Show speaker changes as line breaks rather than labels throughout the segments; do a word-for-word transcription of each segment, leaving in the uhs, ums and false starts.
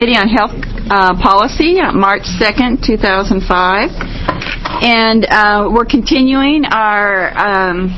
Committee on Health uh, Policy, uh, March second, two thousand five. And uh, we're continuing our um,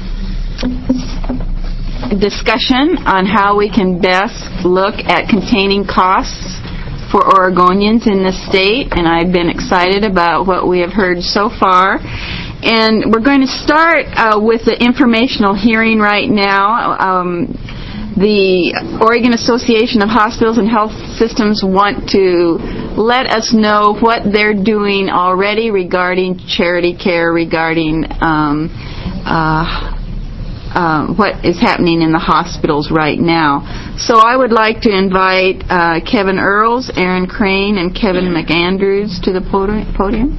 discussion on how we can best look at containing costs for Oregonians in the state. And I've been excited about what we have heard so far. And we're going to start uh, with the informational hearing right now. Um, The Oregon Association of Hospitals and Health Systems want to let us know what they're doing already regarding charity care, regarding um, uh, uh, what is happening in the hospitals right now. So I would like to invite uh, Kevin Earls, Aaron Crane, and Kevin McAndrews to the podium.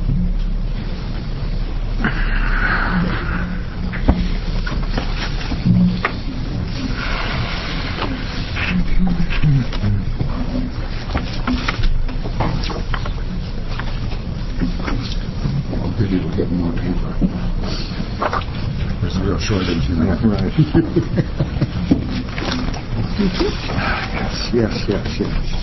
We'll get more paper. There's a real shortage in that. Right. yes, yes, yes, yes.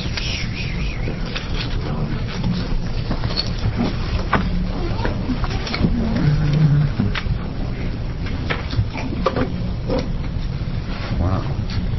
Wow.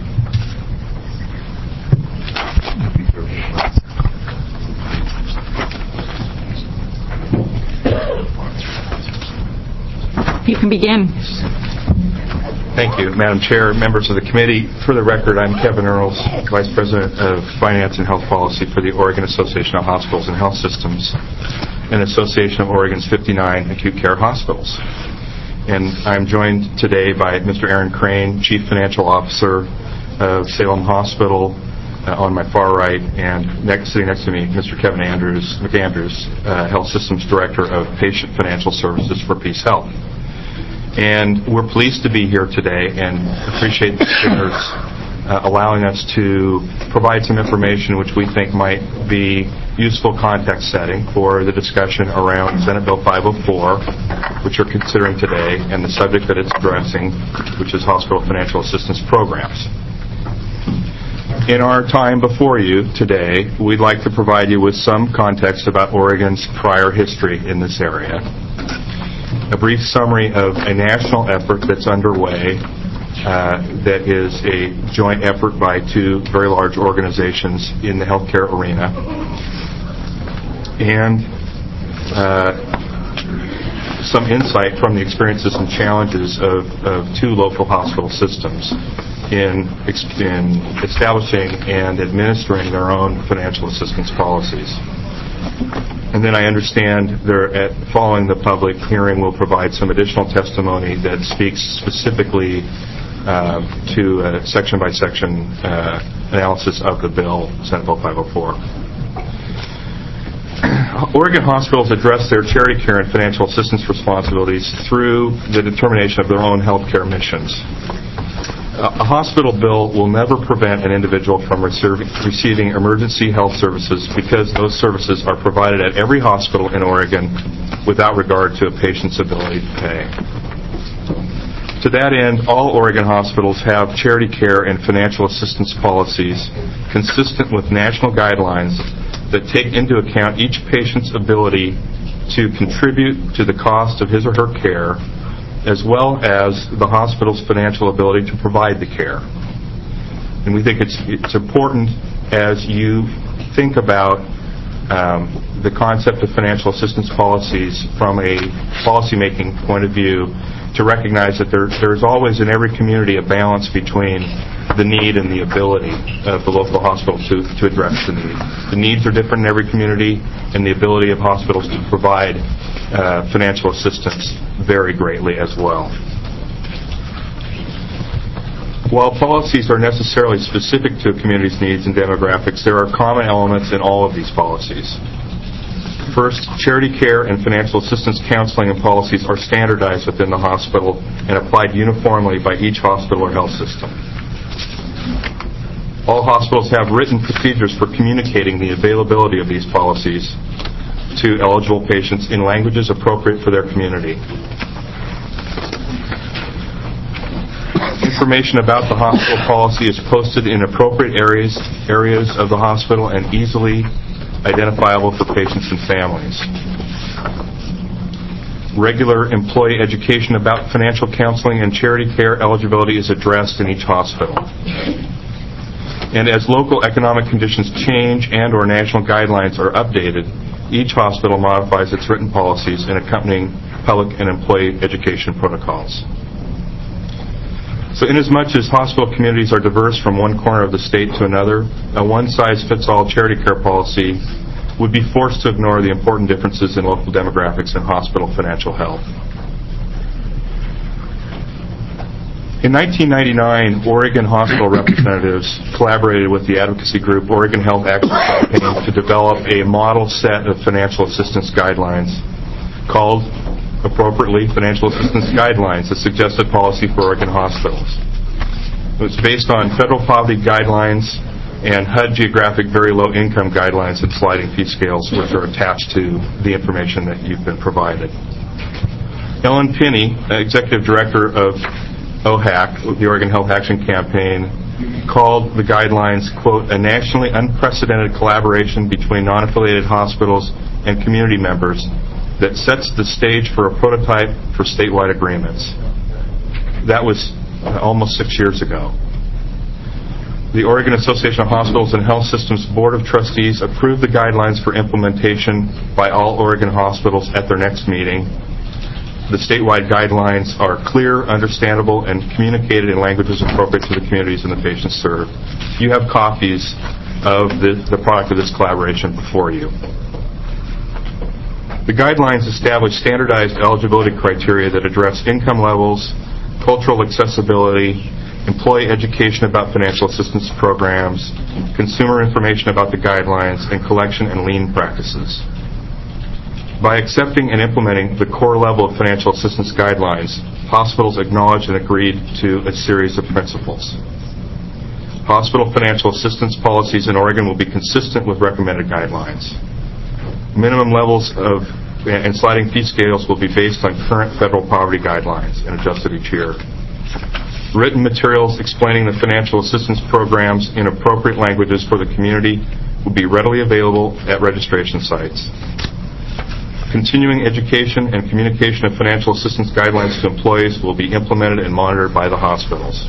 You can begin.
Thank you, Madam Chair, members of the committee. For the record, I'm Kevin Earls, Vice President of Finance and Health Policy for the Oregon Association of Hospitals and Health Systems, an association of Oregon's fifty-nine acute care hospitals. And I'm joined today by Mister Aaron Crane, Chief Financial Officer of Salem Hospital, uh, on my far right, and next, sitting next to me, Mister Kevin Andrews, McAndrews, uh, Health Systems Director of Patient Financial Services for Peace Health. And we're pleased to be here today and appreciate the speakers uh, allowing us to provide some information which we think might be useful context setting for the discussion around Senate Bill five oh four, which you're considering today, and the subject that it's addressing, which is hospital financial assistance programs. In our time before you today, we'd like to provide you with some context about Oregon's prior history in this area. A brief summary of a national effort that's underway uh, that is a joint effort by two very large organizations in the healthcare arena, and uh, some insight from the experiences and challenges of, of two local hospital systems in, in establishing and administering their own financial assistance policies. And then I understand there, at, following the public hearing, we'll provide some additional testimony that speaks specifically uh, to a section-by-section uh, analysis of the bill, Senate Bill five oh four. Oregon hospitals address their charity care and financial assistance responsibilities through the determination of their own health care missions. A hospital bill will never prevent an individual from receiving emergency health services because those services are provided at every hospital in Oregon without regard to a patient's ability to pay. To that end, all Oregon hospitals have charity care and financial assistance policies consistent with national guidelines that take into account each patient's ability to contribute to the cost of his or her care, as well as the hospital's financial ability to provide the care. And we think it's, it's important as you think about um, the concept of financial assistance policies from a policymaking point of view to recognize that there, there's always in every community a balance between the need and the ability of the local hospital to, to address the need. The needs are different in every community, and the ability of hospitals to provide uh, financial assistance vary greatly as well. While policies are necessarily specific to a community's needs and demographics, there are common elements in all of these policies. First, charity care and financial assistance counseling and policies are standardized within the hospital and applied uniformly by each hospital or health system. All hospitals have written procedures for communicating the availability of these policies to eligible patients in languages appropriate for their community. In Information about the hospital policy is posted in appropriate areas, areas of the hospital and easily identifiable for patients and families. Regular employee education about financial counseling and charity care eligibility is addressed in each hospital. And as local economic conditions change and or national guidelines are updated, each hospital modifies its written policies and accompanying public and employee education protocols. So inasmuch as hospital communities are diverse from one corner of the state to another, a one-size-fits-all charity care policy would be forced to ignore the important differences in local demographics and hospital financial health. In nineteen ninety-nine, Oregon hospital representatives collaborated with the advocacy group Oregon Health Action Campaign to develop a model set of financial assistance guidelines called, appropriately, Financial Assistance Guidelines, a suggested policy for Oregon hospitals. It was based on federal poverty guidelines and H U D geographic very low income guidelines and sliding fee scales, which are attached to the information that you've been provided. Ellen Pinney, Executive Director of O H A C, the Oregon Health Action Campaign, called the guidelines, quote, a nationally unprecedented collaboration between non-affiliated hospitals and community members that sets the stage for a prototype for statewide agreements. That was almost six years ago. The Oregon Association of Hospitals and Health Systems Board of Trustees approved the guidelines for implementation by all Oregon hospitals at their next meeting. The statewide guidelines are clear, understandable, and communicated in languages appropriate to the communities and the patients served. You have copies of the, the product of this collaboration before you. The guidelines establish standardized eligibility criteria that address income levels, cultural accessibility, employee education about financial assistance programs, consumer information about the guidelines, and collection and lien practices. By accepting and implementing the core level of financial assistance guidelines, hospitals acknowledged and agreed to a series of principles. Hospital financial assistance policies in Oregon will be consistent with recommended guidelines. Minimum levels of and sliding fee scales will be based on current federal poverty guidelines and adjusted each year. Written materials explaining the financial assistance programs in appropriate languages for the community will be readily available at registration sites. Continuing education and communication of financial assistance guidelines to employees will be implemented and monitored by the hospitals.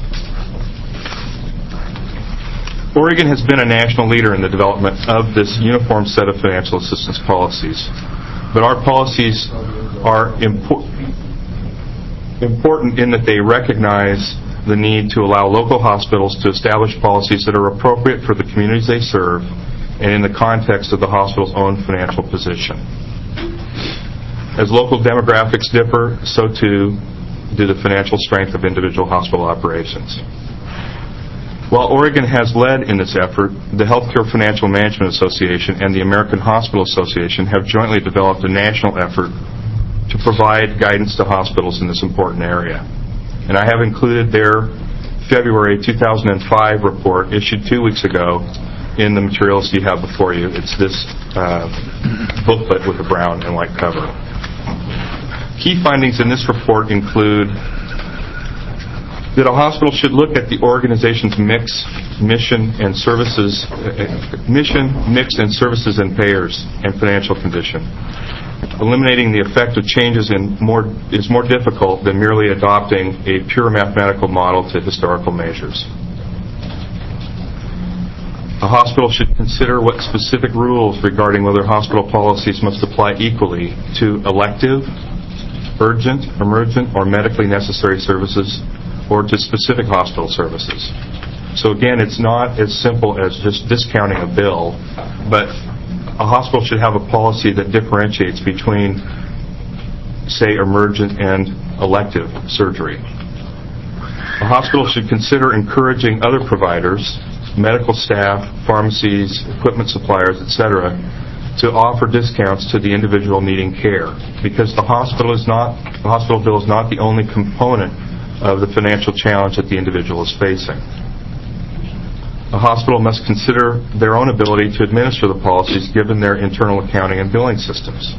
Oregon has been a national leader in the development of this uniform set of financial assistance policies, but our policies are impor- important in that they recognize the need to allow local hospitals to establish policies that are appropriate for the communities they serve and in the context of the hospital's own financial position. As local demographics differ, so too do the financial strength of individual hospital operations. While Oregon has led in this effort, the Healthcare Financial Management Association and the American Hospital Association have jointly developed a national effort to provide guidance to hospitals in this important area. And I have included their February two thousand five report issued two weeks ago in the materials you have before you. It's this uh, booklet with a brown and white cover. Key findings in this report include that a hospital should look at the organization's mix, mission, and services, uh, mission, mix, and services and payers, and financial condition. Eliminating the effect of changes in more is more difficult than merely adopting a pure mathematical model to historical measures. A hospital should consider what specific rules regarding whether hospital policies must apply equally to elective, urgent, emergent, or medically necessary services, or to specific hospital services. So again, it's not as simple as just discounting a bill, but a hospital should have a policy that differentiates between, say, emergent and elective surgery. A hospital should consider encouraging other providers, medical staff, pharmacies, equipment suppliers, et cetera, to offer discounts to the individual needing care, because the hospital is not the hospital bill is not the only component of the financial challenge that the individual is facing. A hospital must consider their own ability to administer the policies given their internal accounting and billing systems.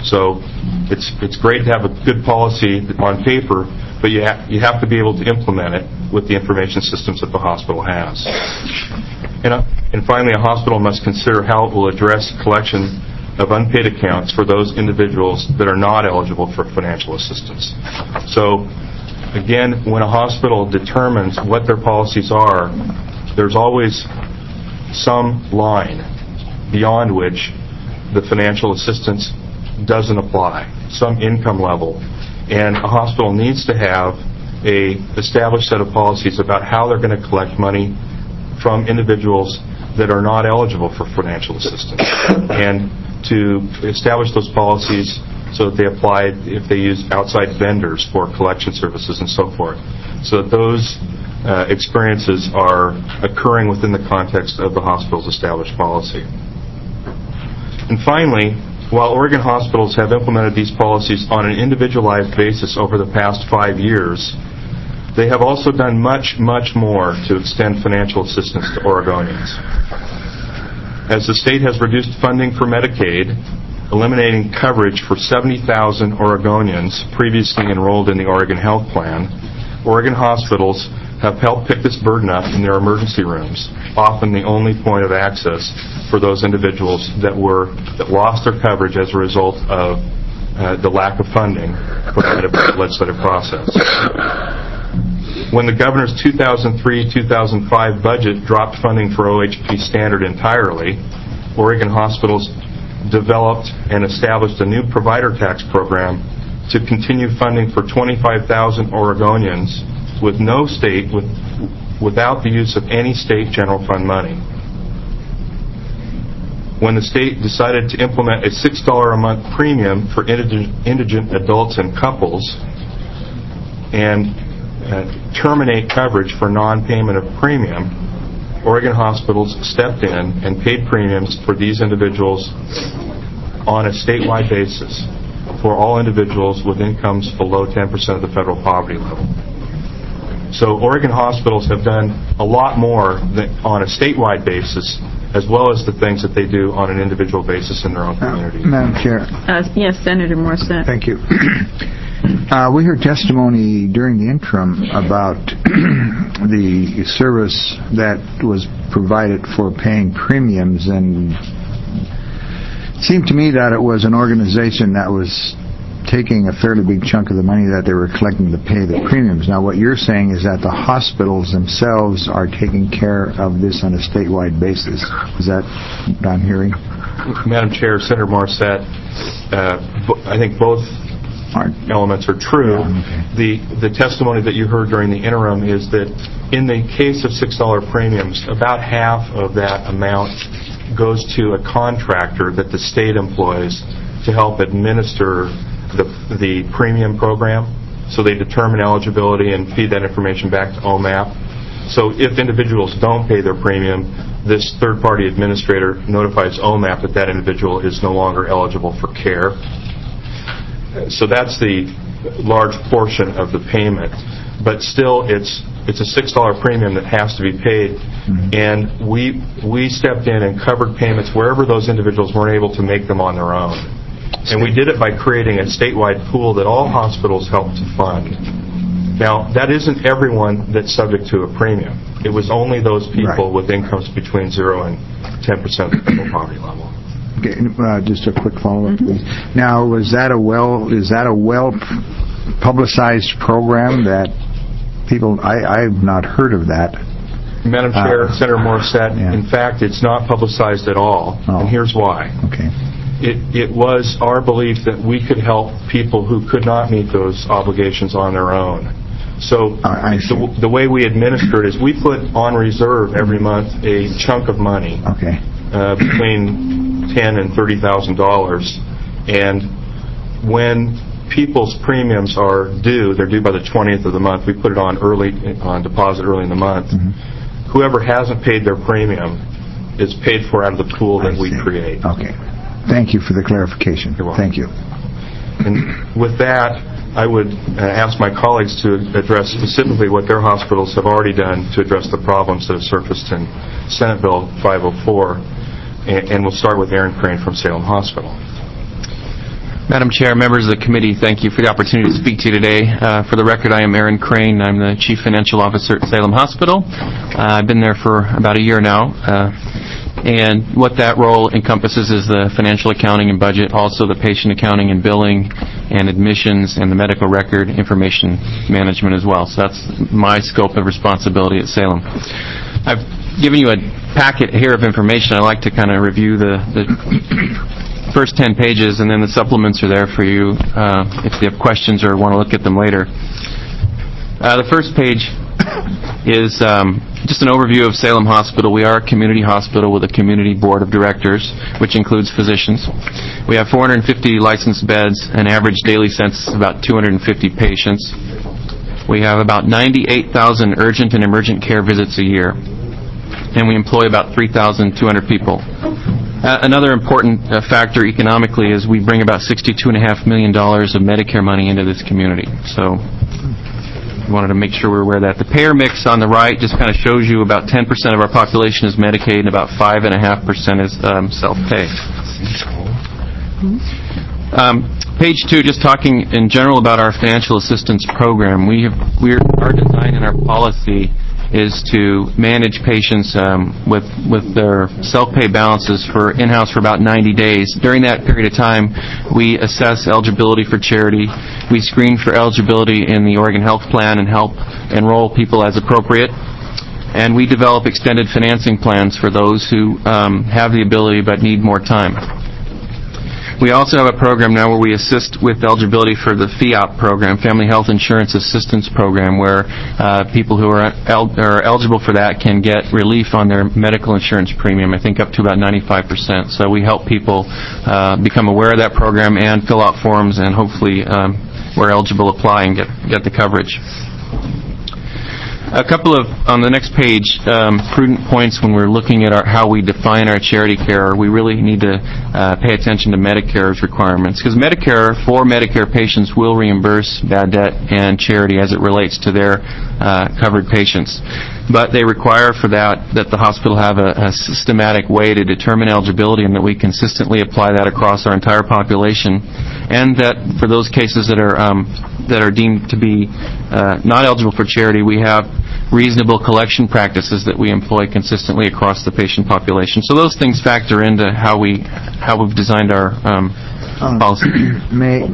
So it's it's great to have a good policy on paper, but you, ha- you have to be able to implement it with the information systems that the hospital has. And, uh, and finally, a hospital must consider how it will address collection of unpaid accounts for those individuals that are not eligible for financial assistance. So, again, when a hospital determines what their policies are, there's always some line beyond which the financial assistance doesn't apply, some income level. And a hospital needs to have a established set of policies about how they're going to collect money from individuals that are not eligible for financial assistance, and to establish those policies so that they apply if they use outside vendors for collection services and so forth, so that those uh, experiences are occurring within the context of the hospital's established policy. And finally, while Oregon hospitals have implemented these policies on an individualized basis over the past five years, they have also done much, much more to extend financial assistance to Oregonians. As the state has reduced funding for Medicaid, eliminating coverage for seventy thousand Oregonians previously enrolled in the Oregon Health Plan, Oregon hospitals have helped pick this burden up in their emergency rooms, often the only point of access for those individuals that were that lost their coverage as a result of uh, the lack of funding for the legislative process. When the governor's two thousand three two thousand five budget dropped funding for O H P Standard entirely, Oregon hospitals developed and established a new provider tax program to continue funding for twenty-five thousand Oregonians with no state, with, without the use of any state general fund money. When the state decided to implement a six dollars a month premium for indigent, indigent adults and couples and uh, terminate coverage for non-payment of premium, Oregon hospitals stepped in and paid premiums for these individuals on a statewide basis for all individuals with incomes below ten percent of the federal poverty level. So Oregon hospitals have done a lot more than on a statewide basis, as well as the things that they do on an individual basis in their own community.
Uh, Madam Chair.
Uh, yes, Senator Morissette.
Thank you. Uh, we heard testimony during the interim about the service that was provided for paying premiums, and it seemed to me that it was an organization that was taking a fairly big chunk of the money that they were collecting to pay the premiums. Now, what you're saying is that the hospitals themselves are taking care of this on a statewide basis. Is that what I'm hearing?
Madam Chair, Senator Morissette, uh, I think both elements are true.
Yeah, okay.
The the testimony that you heard during the interim is that in the case of six dollars premiums, about half of that amount goes to a contractor that the state employs to help administer the the premium program. So they determine eligibility and feed that information back to O M A P. So if individuals don't pay their premium, this third-party administrator notifies O M A P that that individual is no longer eligible for care. So that's the large portion of the payment. But still, it's it's a six dollars premium that has to be paid. Mm-hmm. And we we stepped in and covered payments wherever those individuals weren't able to make them on their own. And we did it by creating a statewide pool that all hospitals helped to fund. Now, that isn't everyone that's subject to a premium. It was only those people right. with incomes between zero and ten percent of the federal poverty level.
Okay, uh, just a quick follow-up, please. Now, was that a well? Is that a well publicized program that people? I, I've not heard of that.
Madam Chair,
uh,
Senator Morissette,
yeah.
in fact, it's not publicized at all,
oh.
and here's why.
Okay.
It, it was our belief that we could help people who could not meet those obligations on their own. So
uh,
the, the way we administer it is we put on reserve every month a chunk of money,
okay.
uh, between ten and thirty thousand dollars, and when people's premiums are due, they're due by the twentieth of the month. We put it on early on deposit early in the month. Mm-hmm. Whoever hasn't paid their premium is paid for out of the pool that
I
we
see.
create.
Okay. Thank you for the clarification.
You're welcome.
Thank you.
And with that, I would uh, ask my colleagues to address specifically what their hospitals have already done to address the problems that have surfaced in Senate Bill five oh four. And, and we'll start with Aaron Crane from Salem Hospital.
Madam Chair, members of the committee, thank you for the opportunity to speak to you today. Uh, for the record, I am Aaron Crane. I'm the Chief Financial Officer at Salem Hospital. Uh, I've been there for about a year now. Uh, and what that role encompasses is the financial accounting and budget, also the patient accounting and billing and admissions and the medical record information management as well. So that's my scope of responsibility at Salem. I've given you a packet here of information. I'd like to kind of review the, the first ten pages, and then the supplements are there for you uh, if you have questions or want to look at them later. Uh, the first page is um, just an overview of Salem Hospital. We are a community hospital with a community board of directors, which includes physicians. We have four hundred fifty licensed beds, an average daily census of about two hundred fifty patients. We have about ninety-eight thousand urgent and emergent care visits a year, and we employ about three thousand two hundred people. Uh, another important uh, factor economically is we bring about sixty-two point five million dollars of Medicare money into this community. So we wanted to make sure we're aware of that. The payer mix on the right just kind of shows you about ten percent of our population is Medicaid and about five point five percent is um, self-pay. Um, page two, just talking in general about our financial assistance program. We have, we're, our design and our policy is to manage patients um, with with their self-pay balances for in-house for about ninety days. During that period of time, we assess eligibility for charity. We screen for eligibility in the Oregon Health Plan and help enroll people as appropriate. And we develop extended financing plans for those who um, have the ability but need more time. We also have a program now where we assist with eligibility for the F I A P program, Family Health Insurance Assistance Program, where uh, people who are, el- are eligible for that can get relief on their medical insurance premium, I think up to about ninety-five percent. So we help people uh, become aware of that program and fill out forms and hopefully, um, where eligible, apply and get, get the coverage. A couple of, on the next page, um, prudent points when we're looking at our, how we define our charity care. We really need to uh, pay attention to Medicare's requirements, because Medicare, for Medicare patients, will reimburse bad debt and charity as it relates to their uh, covered patients. But they require for that that the hospital have a, a systematic way to determine eligibility and that we consistently apply that across our entire population, and that for those cases that are um, that are deemed to be uh, not eligible for charity, we have reasonable collection practices that we employ consistently across the patient population. So those things factor into how we how we've designed our um, um, policy.
May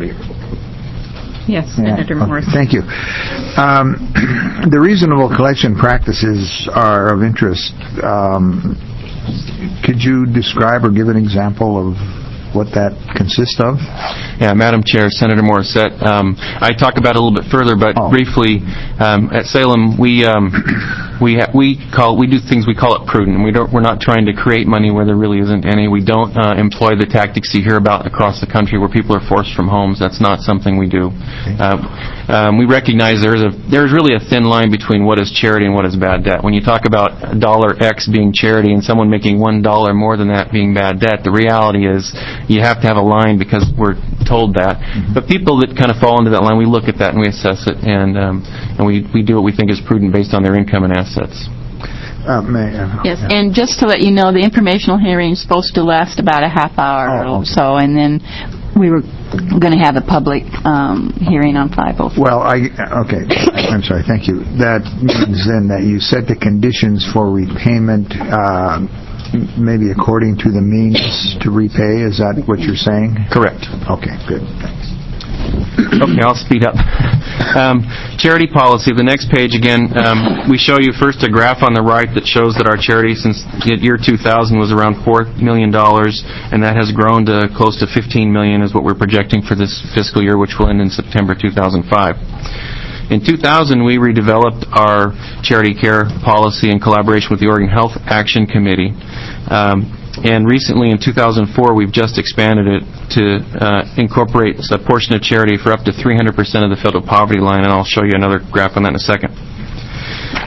Yes, Senator
yeah.
Morris.
Thank you. Um, the reasonable collection practices are of interest. Um, could you describe or give an example of what that consists of?
Yeah, Madam Chair, Senator Morissette, um, I talk about it a little bit further, but
oh.
briefly, um, at Salem, we um, we ha- we call we do things we call it prudent. We don't we're not trying to create money where there really isn't any. We don't uh, employ the tactics you hear about across the country where people are forced from homes. That's not something we do. Uh, um, we recognize there's a there's really a thin line between what is charity and what is bad debt. When you talk about dollar X being charity and someone making one dollar more than that being bad debt, the reality is you have to have a line because we're told that. Mm-hmm. But people that kind of fall into that line, we look at that and we assess it, and um, and we, we do what we think is prudent based on their income and assets.
Uh, may, uh,
Yes, yeah. And just to let you know, the informational hearing is supposed to last about a half hour
oh,
or
okay.
so, and then we were going to have a public um, hearing on five oh four.
Well, I okay. I'm sorry. Thank you. That means then that you set the conditions for repayment, uh, maybe according to the means to repay. Is that what you're saying?
Correct.
Okay. Good. Thanks.
Okay, I'll speed up. Um, charity policy, the next page again, um, we show you first a graph on the right that shows that our charity since the year two thousand was around four million dollars, and that has grown to close to fifteen million dollars is what we're projecting for this fiscal year, which will end in September two thousand five. In two thousand, we redeveloped our charity care policy in collaboration with the Oregon Health Action Committee. Um, And recently, in two thousand four, we've just expanded it to uh, incorporate a portion of charity for up to three hundred percent of the federal poverty line, and I'll show you another graph on that in a second.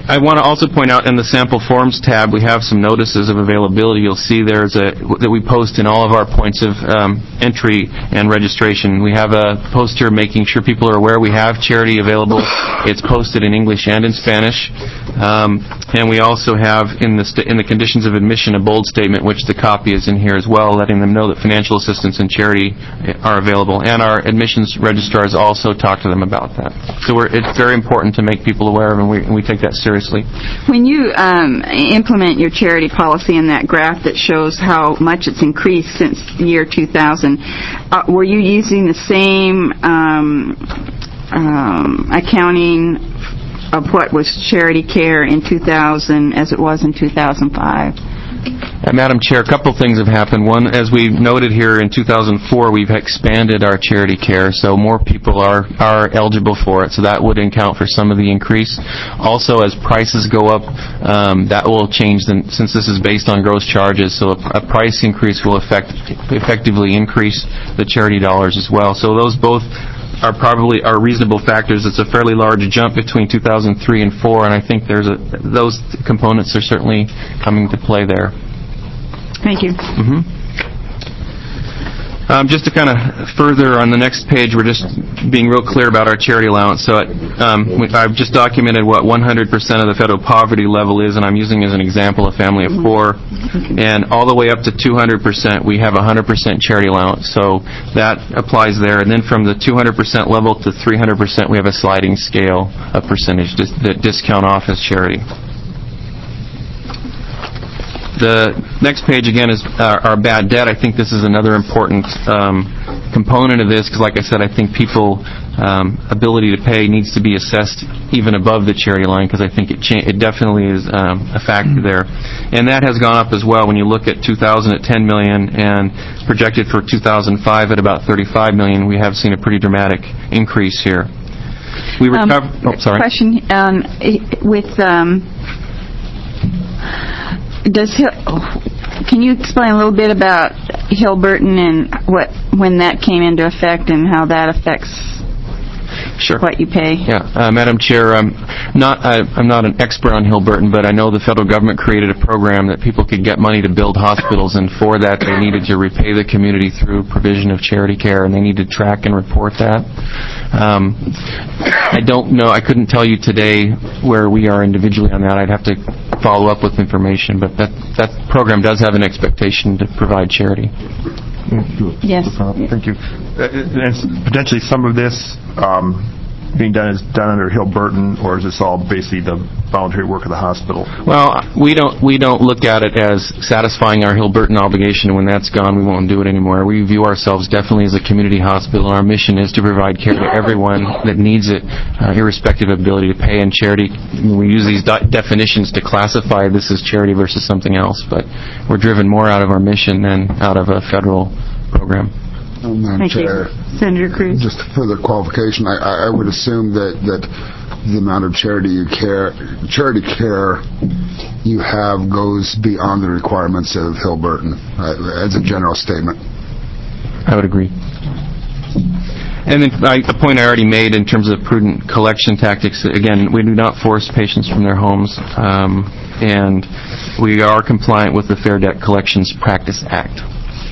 I want to also point out in the sample forms tab, we have some notices of availability. You'll see there's a that we post in all of our points of um, entry and registration. We have a post here making sure people are aware we have charity available. It's posted in English and in Spanish. Um, and we also have in the st- in the conditions of admission a bold statement, which the copy is in here as well, letting them know that financial assistance and charity are available. And our admissions registrars also talk to them about that. So we're, it's very important to make people aware of, and we, and we take that seriously.
When you um, implement your charity policy in that graph that shows how much it's increased since the year two thousand, uh, were you using the same um, um, accounting of what was charity care in two thousand as it was in two thousand five?
Uh, Madam Chair, a couple things have happened. One, as we noted here in two thousand four, we've expanded our charity care, so more people are, are eligible for it, so that would account for some of the increase. Also, as prices go up, um, that will change, the, since this is based on gross charges, so a, a price increase will effect, effectively increase the charity dollars as well. So those both are probably are reasonable factors. It's a fairly large jump between two thousand three and four, and I think there's a, those components are certainly coming to play there.
Thank you.
Mm-hmm. Um, just to kind of further on the next page, we're just being real clear about our charity allowance. So it, um, I've just documented what one hundred percent of the federal poverty level is, and I'm using as an example a family of four. And all the way up to two hundred percent, we have one hundred percent charity allowance. So that applies there. And then from the two hundred percent level to three hundred percent, we have a sliding scale of percentage that discount off as charity. The next page, again, is our, our bad debt. I think this is another important um, component of this because, like I said, I think people um, ability to pay needs to be assessed even above the charity line because I think it cha- it definitely is um, a factor there. And that has gone up as well. When you look at two thousand at ten million dollars and projected for two thousand five at about thirty-five million dollars, we have seen a pretty dramatic increase here. We recover.
Um,
oh, sorry.
Question um, with. Um, Does Hill, can you explain a little bit about Hill-Burton and what when that came into effect and how that affects
Sure.
what you pay?
Yeah, uh, Madam Chair, I'm not I, I'm not an expert on Hill-Burton, but I know the federal government created a program that people could get money to build hospitals, and for that they needed to repay the community through provision of charity care, and they need to track and report that. Um, I don't know. I couldn't tell you today where we are individually on that. I'd have to follow up with information, but that that program does have an expectation to provide charity.
Yes.
Thank you. Uh, and potentially some of this um, being done is done under Hill-Burton, or is this all basically the voluntary work of the hospital?
Well, we don't we don't look at it as satisfying our Hill-Burton obligation, and when that's gone, we won't do it anymore. We view ourselves definitely as a community hospital, and our mission is to provide care to everyone that needs it, uh, irrespective of ability to pay. And charity, we use these de- definitions to classify this as charity versus something else, but we're driven more out of our mission than out of a federal program.
Oh, Madam
Thank
Chair,
you. Senator Cruz.
just further qualification, I, I, I would assume that, that the amount of charity you care, charity care you have goes beyond the requirements of Hill-Burton, uh, as a general statement.
I would agree. And then I, a point I already made in terms of prudent collection tactics, again, we do not force patients from their homes, um, and we are compliant with the Fair Debt Collections Practice Act.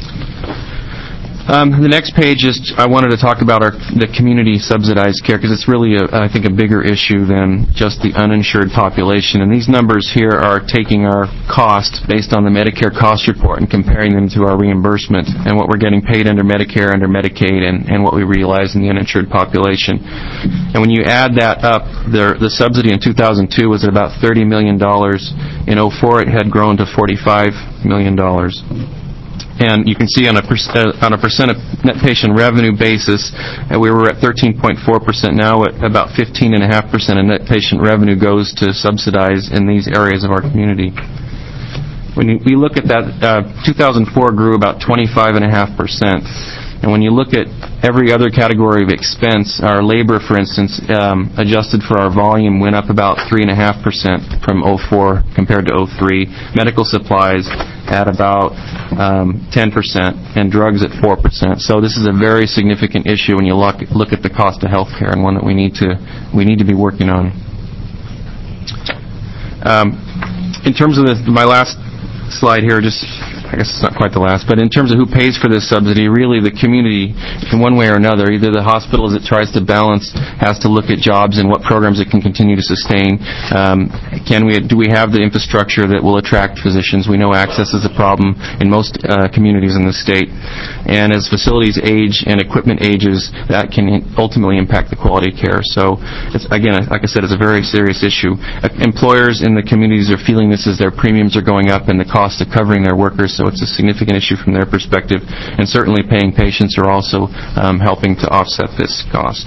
Um, the next page is, I wanted to talk about our, the community subsidized care, because it's really, a, I think, a bigger issue than just the uninsured population. And these numbers here are taking our cost based on the Medicare cost report and comparing them to our reimbursement and what we're getting paid under Medicare, under Medicaid, and, and what we realize in the uninsured population. And when you add that up, the, the subsidy in two thousand two was at about thirty million dollars. In oh four, it had grown to forty-five million dollars. And you can see on a, per, uh, on a percent of net patient revenue basis, uh, we were at thirteen point four percent. Now at about fifteen point five percent of net patient revenue goes to subsidize in these areas of our community. When you, we look at that, uh, two thousand four grew about twenty-five point five percent. And when you look at every other category of expense, our labor, for instance, um, adjusted for our volume, went up about three point five percent from oh four compared to oh three. Medical supplies at about um, ten percent, and drugs at four percent. So this is a very significant issue when you look, look at the cost of health care, and one that we need to we need to be working on. Um, in terms of this, my last slide here, just I guess it's not quite the last, but in terms of who pays for this subsidy, really the community, in one way or another, either the hospital as it tries to balance has to look at jobs and what programs it can continue to sustain. Um, can we, do we have the infrastructure that will attract physicians? We know access is a problem in most uh, communities in the state. And as facilities age and equipment ages, that can ultimately impact the quality of care. So, it's, again, like I said, it's a very serious issue. Uh, employers in the communities are feeling this as their premiums are going up and the cost of covering their workers, so it's a significant issue from their perspective. And certainly paying patients are also um, helping to offset this cost.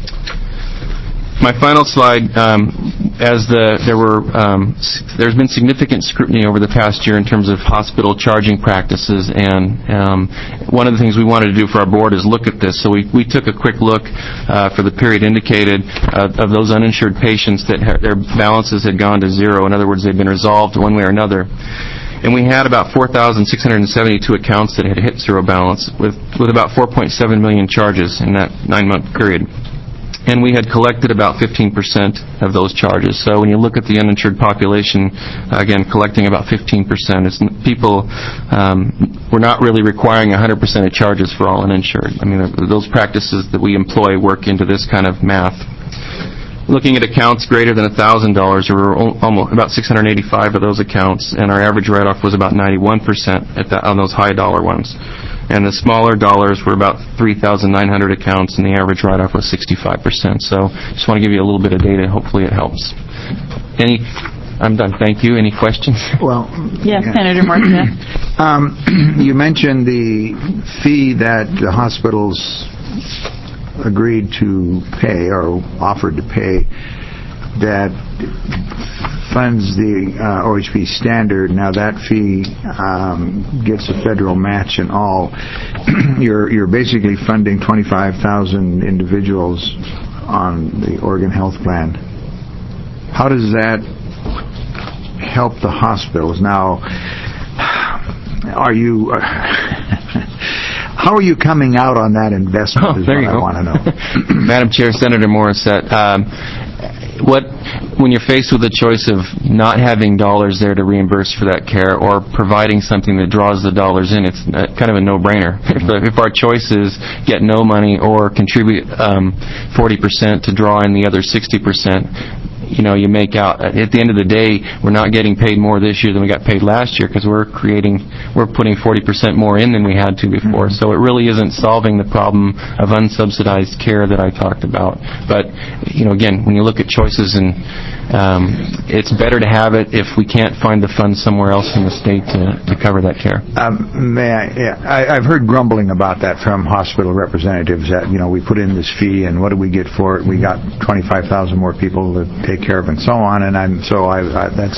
My final slide, um, as the there were um, s- there's been significant scrutiny over the past year in terms of hospital charging practices, and um, one of the things we wanted to do for our board is look at this. So we, we took a quick look uh, for the period indicated uh, of those uninsured patients that ha- their balances had gone to zero. In other words, they'd been resolved one way or another. And we had about four thousand six hundred seventy-two accounts that had hit zero balance, with, with about four point seven million charges in that nine-month period. And we had collected about fifteen percent of those charges. So when you look at the uninsured population, again, collecting about fifteen percent. It's people, um, we're not really requiring one hundred percent of charges for all uninsured. I mean, those practices that we employ work into this kind of math. Looking at accounts greater than one thousand dollars, there were almost about six hundred eighty-five of those accounts, and our average write-off was about ninety-one percent at the, on those high-dollar ones. And the smaller dollars were about three thousand nine hundred accounts, and the average write-off was sixty-five percent. So just want to give you a little bit of data. Hopefully it helps. Any? I'm done. Thank you. Any questions?
Well,
Yes,
yeah.
Senator Marquez.
Um, you mentioned the fee that the hospitals agreed to pay or offered to pay that funds the uh, O H P standard. Now that fee um, gets a federal match and all. you're you're basically funding twenty-five thousand individuals on the Oregon Health Plan. How does that help the hospitals? Now, are you... Uh, How are you coming out on that investment
Oh,
is
there
what
you
I
go.
want to know.
Madam Chair, Senator Morissette, um, what, when you're faced with the choice of not having dollars there to reimburse for that care or providing something that draws the dollars in, it's kind of a no-brainer. If, the, if our choice is get no money or contribute um, forty percent to draw in the other sixty percent, you know, you make out. At the end of the day, we're not getting paid more this year than we got paid last year because we're creating, we're putting forty percent more in than we had to before. Mm-hmm. So it really isn't solving the problem of unsubsidized care that I talked about. But, you know, again, when you look at choices, and um, it's better to have it if we can't find the funds somewhere else in the state to, to cover that care.
Um, may I, yeah, I, I've heard grumbling about that from hospital representatives that, you know, we put in this fee and what do we get for it? We got twenty-five thousand more people to take care of and so on. And I'm so I, I that's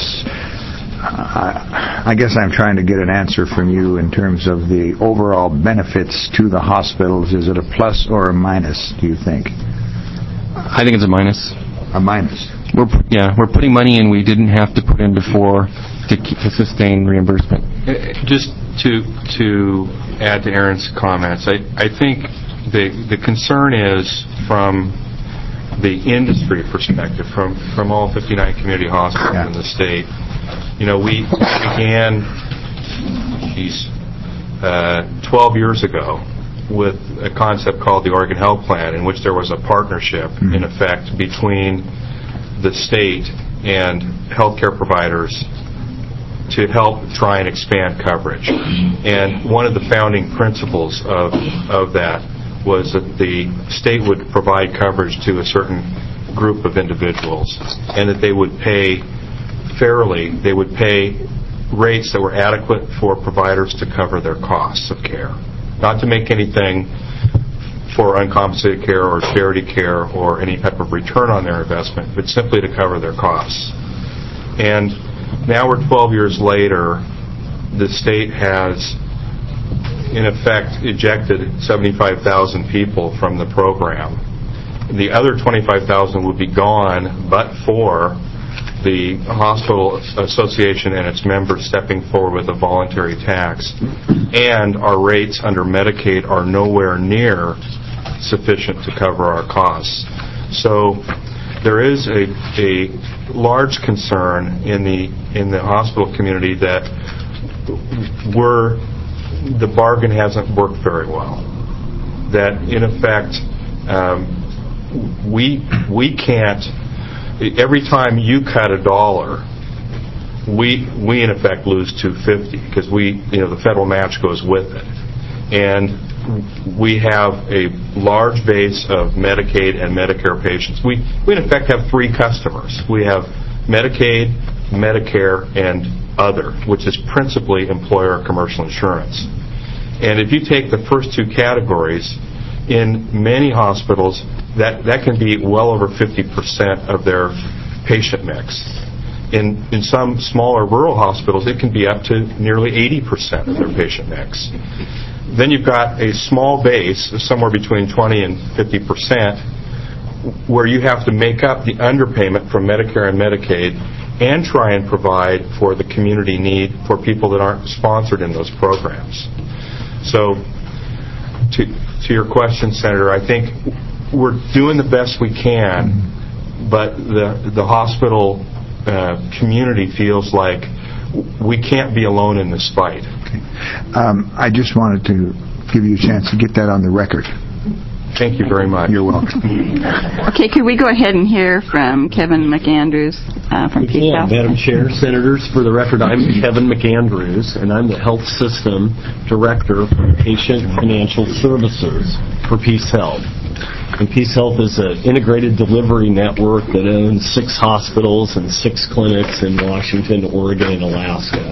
I, I guess I'm trying to get an answer from you in terms of the overall benefits to the hospitals. Is it a plus or a minus, do you think?
I think it's a minus.
A minus.
We're yeah, we're putting money in we didn't have to put in before to, to sustain reimbursement.
Just to to add to Aaron's comments, I, I think the the concern is from the industry perspective, from, from all fifty-nine community hospitals yeah. in the state. You know, we began geez, uh, twelve years ago with a concept called the Oregon Health Plan, in which there was a partnership, mm-hmm. in effect, between the state and healthcare providers to help try and expand coverage. And one of the founding principles of of that was that the state would provide coverage to a certain group of individuals, and that they would pay fairly. They would pay rates that were adequate for providers to cover their costs of care. Not to make anything for uncompensated care or charity care or any type of return on their investment, but simply to cover their costs. And now we're twelve years later, the state has, in effect, ejected seventy-five thousand people from the program. The other twenty-five thousand would be gone but for the Hospital Association and its members stepping forward with a voluntary tax, and our rates under Medicaid are nowhere near sufficient to cover our costs. So there is a, a large concern in the in the hospital community that we're, the bargain hasn't worked very well. That in effect, um, we we can't. Every time you cut a dollar, we we in effect lose two hundred fifty dollars because we you know the federal match goes with it, and we have a large base of Medicaid and Medicare patients. We we in effect have three customers. We have Medicaid, Medicare, and other, which is principally employer commercial insurance. And if you take the first two categories, in many hospitals, that, that can be well over fifty percent of their patient mix. In, in some smaller rural hospitals, it can be up to nearly eighty percent of their patient mix. Then you've got a small base, somewhere between twenty and fifty percent, where you have to make up the underpayment from Medicare and Medicaid and try and provide for the community need for people that aren't sponsored in those programs. So, to, to your question, Senator, I think we're doing the best we can, but the, the hospital uh, community feels like we can't be alone in this fight.
Okay. Um, I just wanted to give you a chance to get that on the record.
Thank you very much.
You're welcome.
Okay, could we go ahead and hear from Kevin McAndrews uh, from Peace
Yeah,
Health?
Madam Chair, Senators, for the record, I'm Kevin McAndrews, and I'm the Health System Director for Patient Financial Services for Peace Health. And Peace Health is an integrated delivery network that owns six hospitals and six clinics in Washington, Oregon, and Alaska.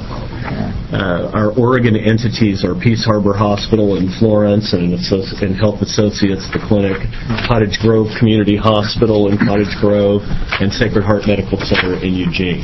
Uh, our Oregon entities are Peace Harbor Hospital in Florence and, Associ- and Health Associates, the clinic, Cottage Grove Community Hospital in Cottage Grove, and Sacred Heart Medical Center in Eugene.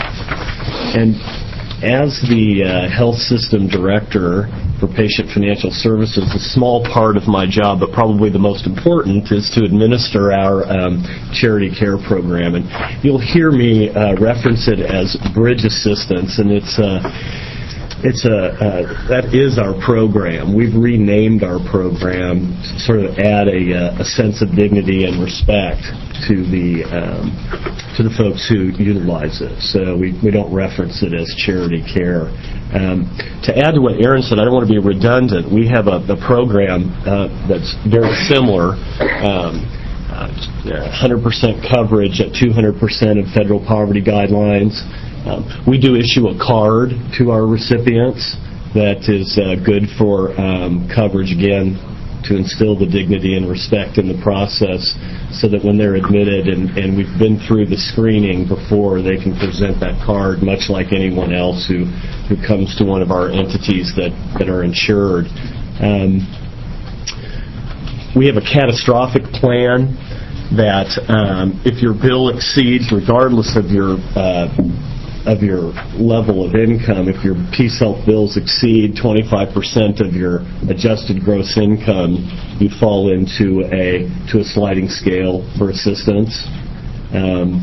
And as the uh, Health System Director for Patient Financial Services, a small part of my job, but probably the most important, is to administer our um, charity care program. And you'll hear me uh, reference it as Bridge Assistance, and it's uh, It's a uh, that is our program. We've renamed our program to sort of add a, a sense of dignity and respect to the um, to the folks who utilize it. So we, we don't reference it as charity care. Um, to add to what Aaron said, I don't want to be redundant. We have a, a program uh, that's very similar. Um, uh, one hundred percent coverage at two hundred percent of federal poverty guidelines. Um, we do issue a card to our recipients that is uh, good for um, coverage, again, to instill the dignity and respect in the process so that when they're admitted and, and we've been through the screening before, they can present that card much like anyone else who, who comes to one of our entities that, that are insured. Um, we have a catastrophic plan that um, if your bill exceeds, regardless of your uh, of your level of income, if your Peace Health bills exceed twenty-five percent of your adjusted gross income, you fall into a to a sliding scale for assistance. Um,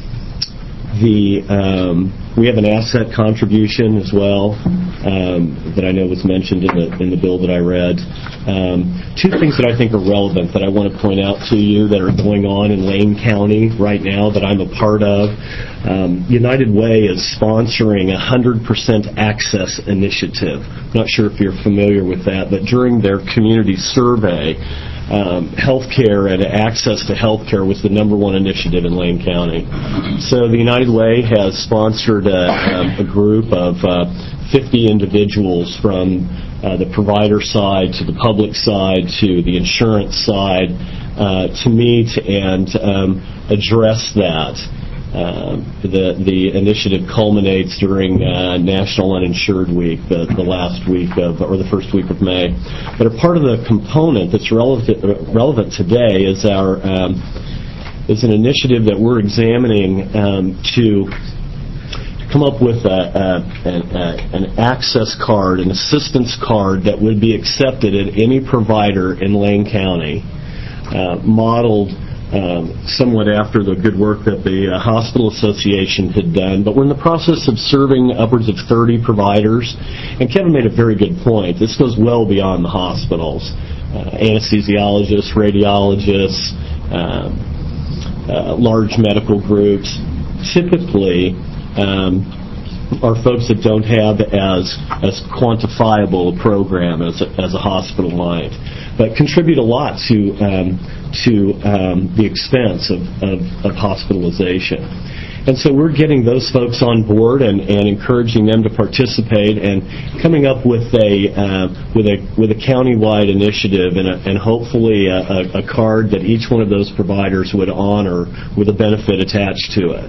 the um, we have an asset contribution as well um, that I know was mentioned in the in the bill that I read. Um, two things that I think are relevant that I want to point out to you that are going on in Lane County right now that I'm a part of. Um, United Way is sponsoring a one hundred percent access initiative. I'm not sure if you're familiar with that, but during their community survey, um, healthcare and access to healthcare was the number one initiative in Lane County. So the United Way has sponsored a, um, a group of uh, fifty individuals from uh, the provider side to the public side to the insurance side uh, to meet and um, address that. Uh, the the initiative culminates during uh, National Uninsured Week, the, the last week of, or the first week of May. But a part of the component that's relevant relevant today is our um, is an initiative that we're examining um, to come up with a, a, an, a, an access card, an assistance card that would be accepted at any provider in Lane County, uh, modeled Um, somewhat after the good work that the uh, Hospital Association had done. But we're in the process of serving upwards of thirty providers. And Kevin made a very good point. This goes well beyond the hospitals. Uh, anesthesiologists, radiologists, um, uh, large medical groups, typically um, are folks that don't have as as quantifiable a program as a, as a hospital might, but contribute a lot to um, to um, the expense of, of, of hospitalization. And so we're getting those folks on board and, and encouraging them to participate and coming up with a uh, with a with a countywide initiative and, a, and hopefully a, a, a card that each one of those providers would honor with a benefit attached to it.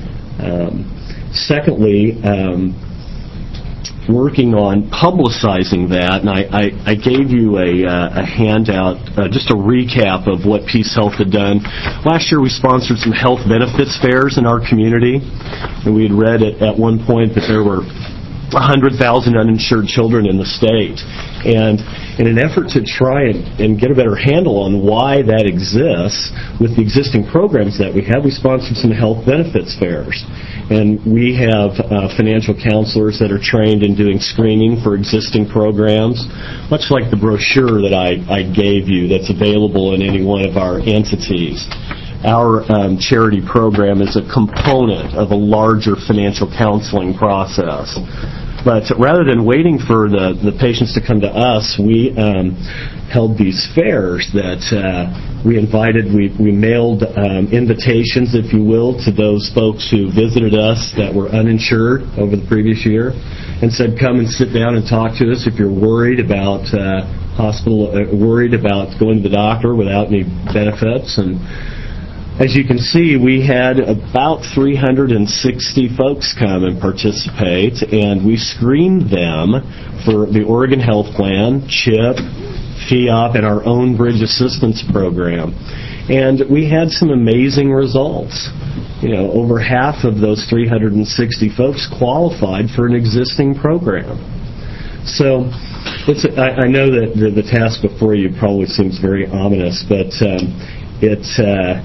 Um, secondly, um, working on publicizing that, and I, I, I gave you a, uh, a handout, uh, just a recap of what Peace Health had done. Last year we sponsored some health benefits fairs in our community, and we had read at, at one point that there were one hundred thousand uninsured children in the state. And in an effort to try and, and get a better handle on why that exists with the existing programs that we have, we sponsored some health benefits fairs. And we have uh, financial counselors that are trained in doing screening for existing programs, much like the brochure that I, I gave you that's available in any one of our entities. Our um, charity program is a component of a larger financial counseling process. But rather than waiting for the, the patients to come to us, we um, held these fairs that uh, we invited, we, we mailed um, invitations, if you will, to those folks who visited us that were uninsured over the previous year and said, come and sit down and talk to us if you're worried about uh, hospital, uh, worried about going to the doctor without any benefits. And as you can see, we had about three hundred sixty folks come and participate, and we screened them for the Oregon Health Plan, CHIP, FEOP, and our own Bridge Assistance Program. And we had some amazing results. You know, over half of those three hundred sixty folks qualified for an existing program. So it's, I, I know that the, the task before you probably seems very ominous, but um, it... Uh,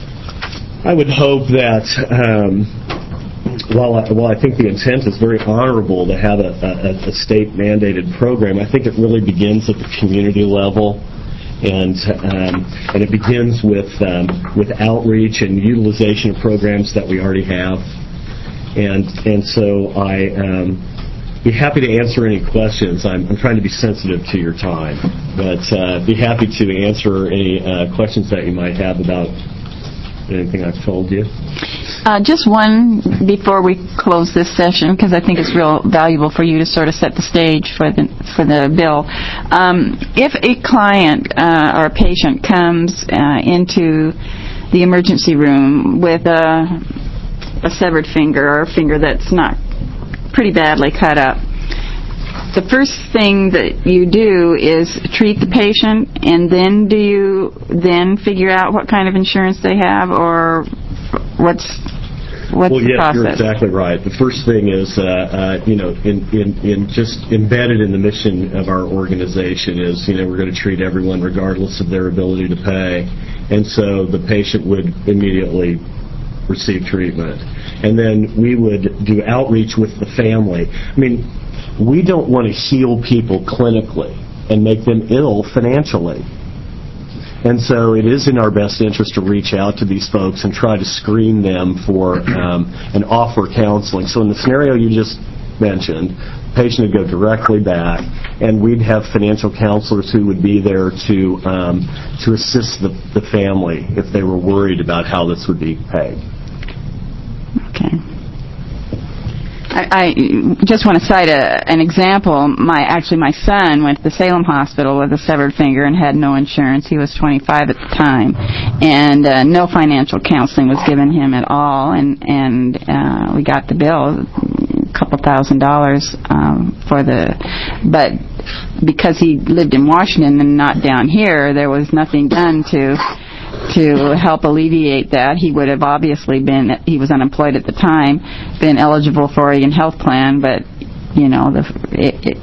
I would hope that um, while, I, while I think the intent is very honorable to have a, a, a state-mandated program, I think it really begins at the community level, and um, and it begins with um, with outreach and utilization of programs that we already have, and and so I um, be happy to answer any questions. I'm, I'm trying to be sensitive to your time, but uh, be happy to answer any uh, questions that you might have about anything I've told you.
Uh, just one before we close this session, because I think it's real valuable for you to sort of set the stage for the for the bill. Um, if a client uh, or a patient comes uh, into the emergency room with a, a severed finger or a finger that's not pretty badly cut up, the first thing that you do is treat the patient, and then do you then figure out what kind of insurance they have, or what's what's
well,
the
yes,
process?
You're exactly right. The first thing is, uh, uh, you know, in, in, in just embedded in the mission of our organization is, you know, we're going to treat everyone regardless of their ability to pay, and so the patient would immediately receive treatment, and then we would do outreach with the family. I mean, we don't want to heal people clinically and make them ill financially. And so it is in our best interest to reach out to these folks and try to screen them for um, and offer counseling. So in the scenario you just mentioned, the patient would go directly back, and we'd have financial counselors who would be there to um, to assist the, the family if they were worried about how this would be paid.
Okay. I, I just want to cite a, an example. My actually, my son went to the Salem Hospital with a severed finger and had no insurance. He was twenty-five at the time, and uh, no financial counseling was given him at all. And and uh, we got the bill, a couple thousand dollars um, for the, but because he lived in Washington and not down here, there was nothing done to. to help alleviate that. He would have obviously been, he was unemployed at the time, been eligible for Oregon Health Plan, but, you know, the, it, it,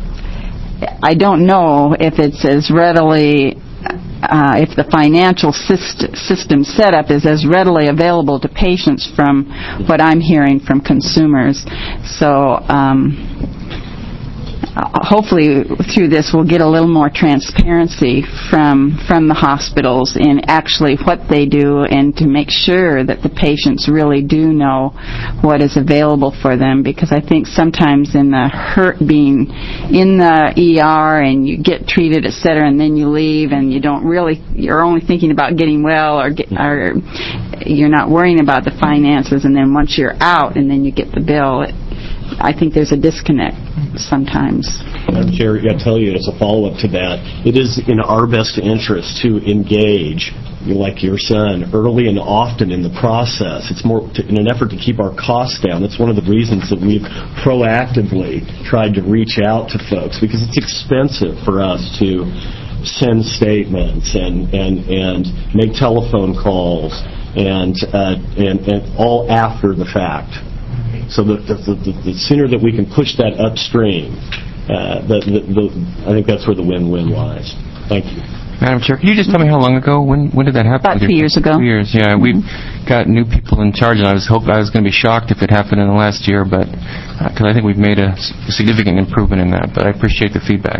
I don't know if it's as readily, uh, if the financial syst- system setup is as readily available to patients from what I'm hearing from consumers. So, um, uh, hopefully through this we'll get a little more transparency from from the hospitals in actually what they do, and to make sure that the patients really do know what is available for them, because I think sometimes in the hurt being in the E R and you get treated, et cetera, and then you leave and you don't really, you're only thinking about getting well, or, get, or you're not worrying about the finances, and then once you're out and then you get the bill, it, I think there's a disconnect sometimes.
Madam Chair, I tell you, as a follow-up to that, it is in our best interest to engage, like your son, early and often in the process. It's more to, in an effort to keep our costs down. That's one of the reasons that we've proactively tried to reach out to folks, because it's expensive for us to send statements and, and, and make telephone calls and, uh, and, and all after the fact. So the, the, the, the sooner that we can push that upstream, uh, the, the, the, I think that's where the win-win lies. Thank you.
Madam Chair, can you just tell me how long ago? When when did that happen?
About two years ago.
Two years, yeah. Mm-hmm. We've got new people in charge, and I was hope I was going to be shocked if it happened in the last year, but because uh, I think we've made a significant improvement in that. But I appreciate the feedback.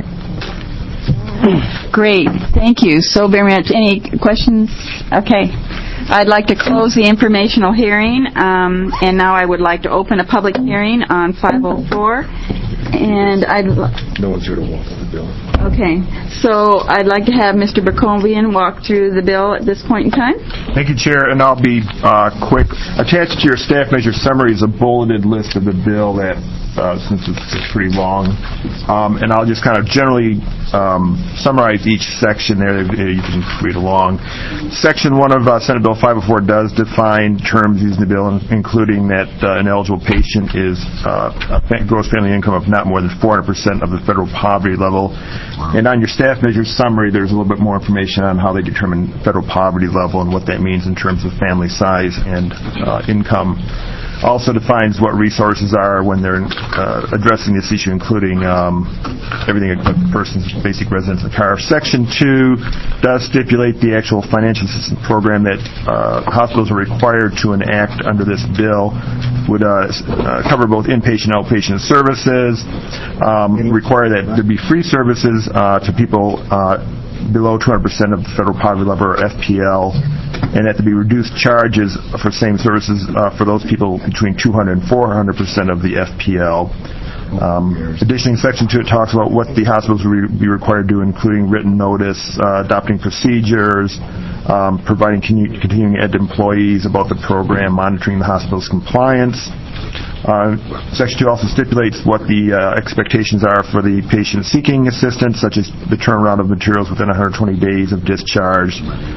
Great. Thank you so very much. Any questions? Okay. I'd like to close the informational hearing, um, and now I would like to open a public hearing on five oh four. And I'd...
No one's here to walk on the bill.
Okay. So I'd like to have Mister Berkovian walk through the bill at this point in time.
Thank you, Chair, and I'll be uh, quick. Attached to your staff measure summary is a bulleted list of the bill that, uh, since it's, it's pretty long, um, and I'll just kind of generally um, summarize each section there. You can read along. Section one of uh, Senate Bill five oh four does define terms used in the bill, including that uh, an eligible patient is uh, a gross family income of not more than four hundred percent of the federal poverty level. And on your staff measure summary, there's a little bit more information on how they determine federal poverty level and what that means in terms of family size and uh, income. Also defines what resources are when they're uh, addressing this issue, including um, everything a person's basic residence and car. Section two does stipulate the actual financial assistance program that uh, hospitals are required to enact under this bill. Would uh, uh, cover both inpatient and outpatient services, um, require that there be free services uh, to people uh, below two hundred percent of the federal poverty level, or F P L, and that there be reduced charges for same services uh, for those people between two hundred and four hundred percent of the F P L. Um, additionally, in Section two, it talks about what the hospitals will be required to do, including written notice, uh, adopting procedures, um, providing continu- continuing ed employees about the program, monitoring the hospital's compliance. Uh, Section two also stipulates what the uh, expectations are for the patient seeking assistance, such as the turnaround of materials within one hundred twenty days of discharge.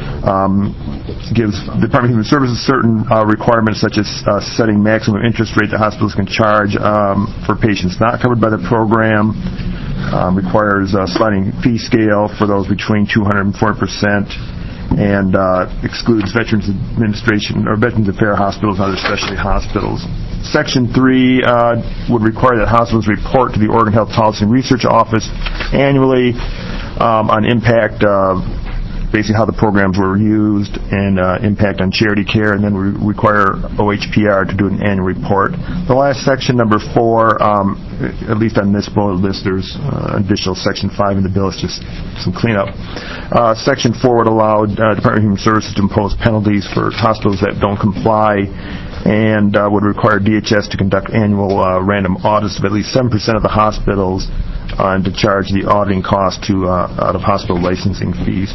Um, gives the Department of Human Services certain uh, requirements, such as uh, setting maximum interest rate that hospitals can charge um, for patients not covered by the program. Um, requires a sliding fee scale for those between two hundred and four percent. And uh, excludes Veterans Administration or Veterans Affairs hospitals and other specialty hospitals. Section three uh, would require that hospitals report to the Oregon Health Policy and Research Office annually um, on impact, uh, basically how the programs were used, and uh, impact on charity care, and then we require O H P R to do an annual report. The last section, number four, um, at least on this bullet list, there's uh, additional section five in the bill. It's just some cleanup. Uh, section four would allow uh, Department of Human Services to impose penalties for hospitals that don't comply, and uh, would require D H S to conduct annual uh, random audits of at least seven percent of the hospitals uh, and to charge the auditing cost to uh, out-of-hospital licensing fees.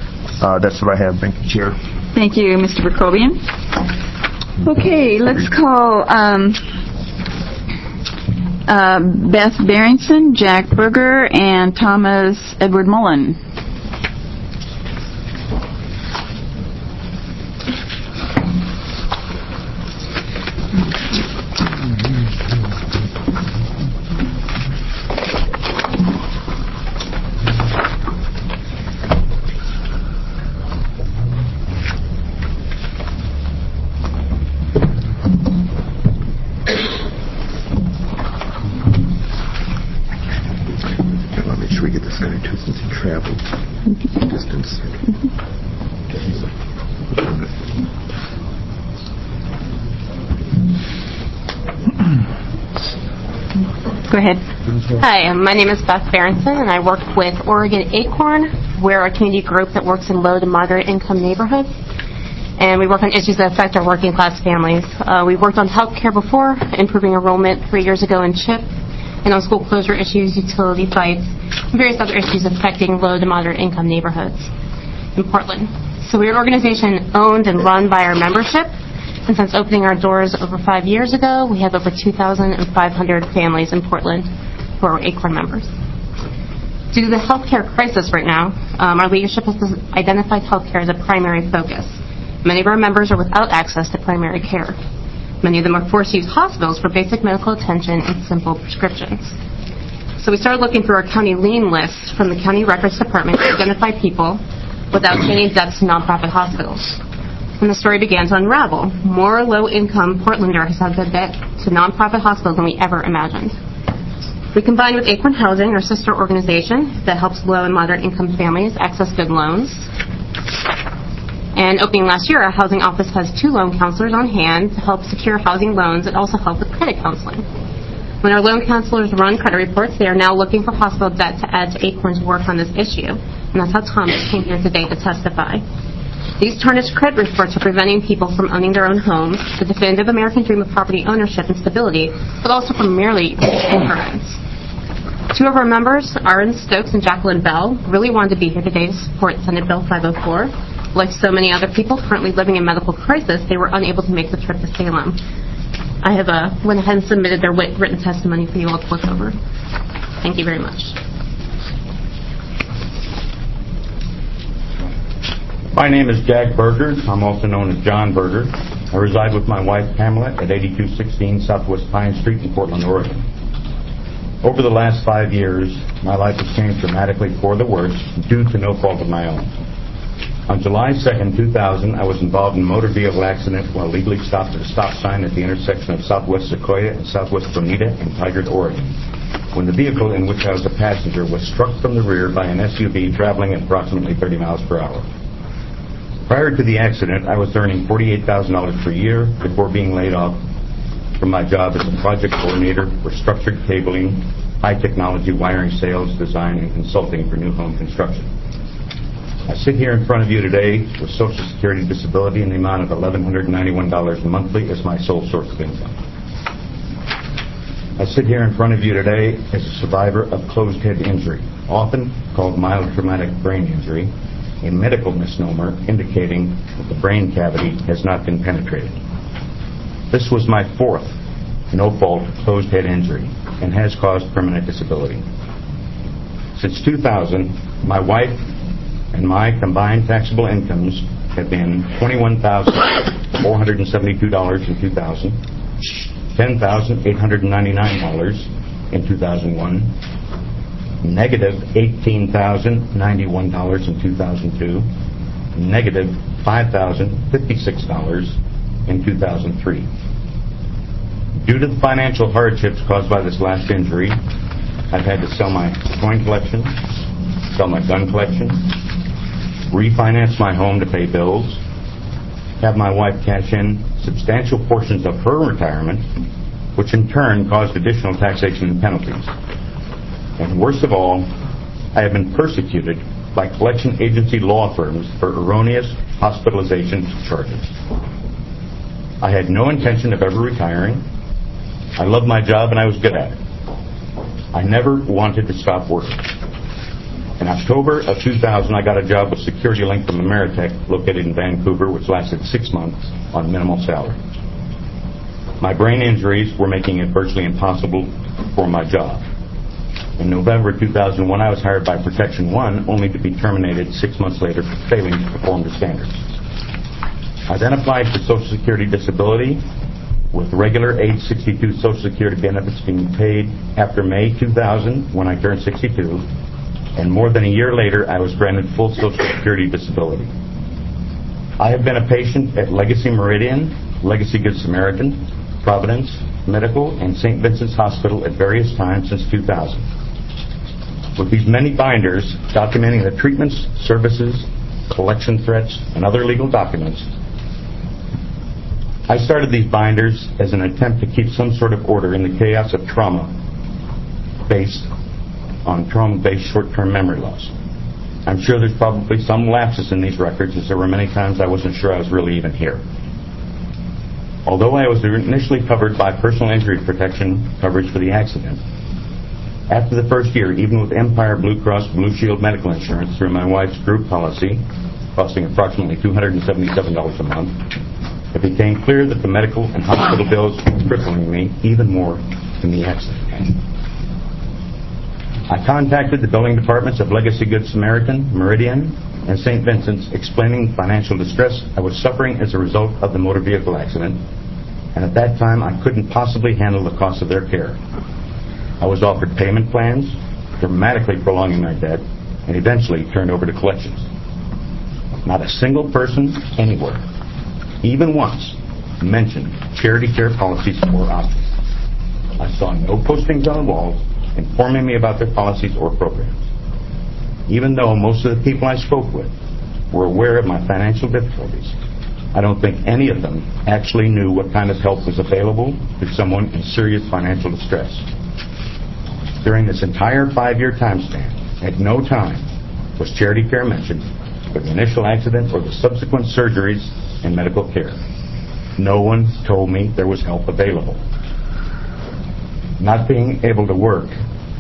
Uh, that's what I have. Thank you, Chair.
Thank you, Mister Berkovian. Okay, let's call um, uh, Beth Barrington, Jack Berger, and Thomas Edward Mullen. Go Go ahead.
Hi, um, my name is Beth Berenson, and I work with Oregon Acorn. We're a community group that works in low to moderate income neighborhoods, and we work on issues that affect our working class families. Uh, we worked on health care before, improving enrollment three years ago in CHIP, and on school closure issues, utility fights, and various other issues affecting low to moderate income neighborhoods in Portland. So we're an organization owned and run by our membership. And since opening our doors over five years ago, we have over two thousand five hundred families in Portland who are Acorn members. Due to the healthcare crisis right now, um, our leadership has identified healthcare as a primary focus. Many of our members are without access to primary care. Many of them are forced to use hospitals for basic medical attention and simple prescriptions. So we started looking through our county lien list from the County Records Department to identify people with outstanding debts to nonprofit hospitals. And the story began to unravel. More low-income Portlanders have the debt to nonprofit hospitals than we ever imagined. We combined with Acorn Housing, our sister organization that helps low and moderate income families access good loans. And opening last year, our housing office has two loan counselors on hand to help secure housing loans and also help with credit counseling. When our loan counselors run credit reports, they are now looking for hospital debt to add to Acorn's work on this issue. And that's how Thomas came here today to testify. These tarnished credit reports are preventing people from owning their own homes, the definitive American dream of property ownership and stability, but also from merely increments. Two of our members, Aaron Stokes and Jacqueline Bell, really wanted to be here today to support Senate Bill five oh four. Like so many other people currently living in medical crisis, they were unable to make the trip to Salem. I have uh, went ahead and submitted their written testimony for you all to look over. Thank you very much.
My name is Jack Berger. I'm also known as John Berger. I reside with my wife Pamela at eighty-two sixteen Southwest Pine Street in Portland, Oregon. Over the last five years, my life has changed dramatically for the worse due to no fault of my own. On July second, two thousand, I was involved in a motor vehicle accident while legally stopped at a stop sign at the intersection of Southwest Sequoia and Southwest Bonita in Tigard, Oregon, when the vehicle in which I was a passenger was struck from the rear by an S U V traveling at approximately thirty miles per hour. Prior to the accident, I was earning forty-eight thousand dollars per year before being laid off from my job as a project coordinator for structured cabling, high-technology wiring sales, design, and consulting for new home construction. I sit here in front of you today with Social Security disability in the amount of one thousand one hundred ninety-one dollars monthly as my sole source of income. I sit here in front of you today as a survivor of closed head injury, often called mild traumatic brain injury, a medical misnomer indicating that the brain cavity has not been penetrated. This was my fourth no-fault closed head injury and has caused permanent disability. Since two thousand, my wife and my combined taxable incomes have been twenty-one thousand four hundred seventy-two dollars in two thousand, ten thousand eight hundred ninety-nine dollars in two thousand one, negative eighteen thousand ninety-one dollars in two thousand two, negative five thousand fifty-six dollars in two thousand three. Due to the financial hardships caused by this last injury, I've had to sell my coin collection, sell my gun collection, refinance my home to pay bills, have my wife cash in substantial portions of her retirement, which in turn caused additional taxation and penalties. And worst of all, I have been persecuted by collection agency law firms for erroneous hospitalization charges. I had no intention of ever retiring. I loved my job and I was good at it. I never wanted to stop working. In October of two thousand, I got a job with SecurityLink from Ameritech, located in Vancouver, which lasted six months on minimal salary. My brain injuries were making it virtually impossible for my job. In November two thousand one, I was hired by Protection One, only to be terminated six months later for failing to perform the standards. I then applied for Social Security disability, with regular age sixty-two Social Security benefits being paid after May two thousand, when I turned sixty-two, and more than a year later, I was granted full Social Security disability. I have been a patient at Legacy Meridian, Legacy Good Samaritan, Providence Medical, and Saint Vincent's Hospital at various times since two thousand. With these many binders documenting the treatments, services, collection threats, and other legal documents, I started these binders as an attempt to keep some sort of order in the chaos of trauma based on trauma-based short-term memory loss. I'm sure there's probably some lapses in these records, as there were many times I wasn't sure I was really even here. Although I was initially covered by personal injury protection coverage for the accident, after the first year, even with Empire Blue Cross Blue Shield medical insurance through my wife's group policy, costing approximately two hundred seventy-seven dollars a month, it became clear that the medical and hospital bills were crippling me even more than the accident. I contacted the billing departments of Legacy Good Samaritan, Meridian, and Saint Vincent's, explaining the financial distress I was suffering as a result of the motor vehicle accident, and at that time I couldn't possibly handle the cost of their care. I was offered payment plans, dramatically prolonging my debt, and eventually turned over to collections. Not a single person anywhere, even once, mentioned charity care policies or options. I saw no postings on the walls informing me about their policies or programs. Even though most of the people I spoke with were aware of my financial difficulties, I don't think any of them actually knew what kind of help was available to someone in serious financial distress. During this entire five-year time span, at no time was charity care mentioned for the initial accident or the subsequent surgeries and medical care. No one told me there was help available. Not being able to work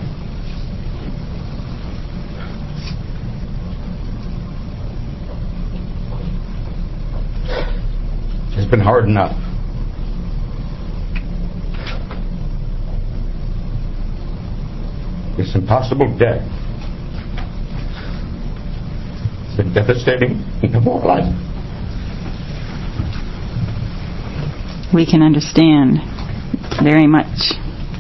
has been hard enough. This impossible debt has been devastating into more life.
We can understand very much.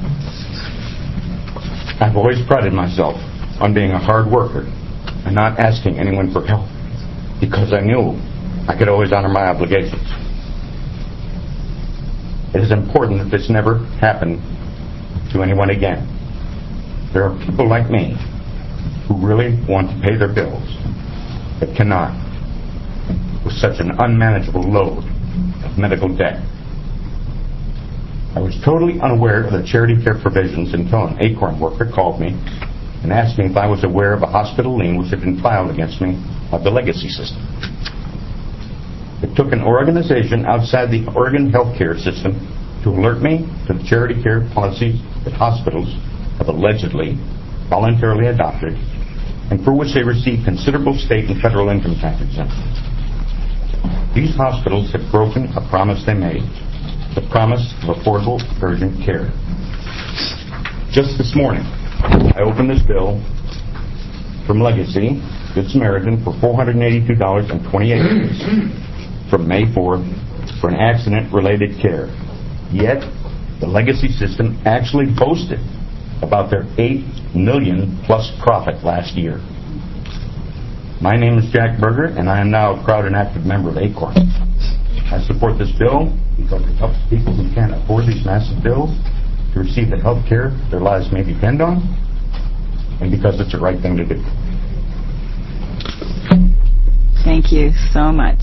I've always prided myself on being a hard worker and not asking anyone for help because I knew I could always honor my obligations. It is important that this never happen to anyone again. There are people like me who really want to pay their bills but cannot, with such an unmanageable load of medical debt. I was totally unaware of the charity care provisions until an Acorn worker called me and asked me if I was aware of a hospital lien which had been filed against me of the Legacy system. It took an organization outside the Oregon healthcare system to alert me to the charity care policies that hospitals have allegedly voluntarily adopted and for which they receive considerable state and federal income tax exemptions. These hospitals have broken a promise they made, the promise of affordable urgent care. Just this morning, I opened this bill from Legacy Good Samaritan for four hundred eighty-two dollars and twenty-eight cents from May fourth for an accident-related care. Yet, the Legacy system actually boasted about their eight million dollars plus profit last year. My name is Jack Berger, and I am now a proud and active member of Acorn. I support this bill because it helps people who can't afford these massive bills to receive the health care their lives may depend on, and because it's the right thing to do.
Thank you so much.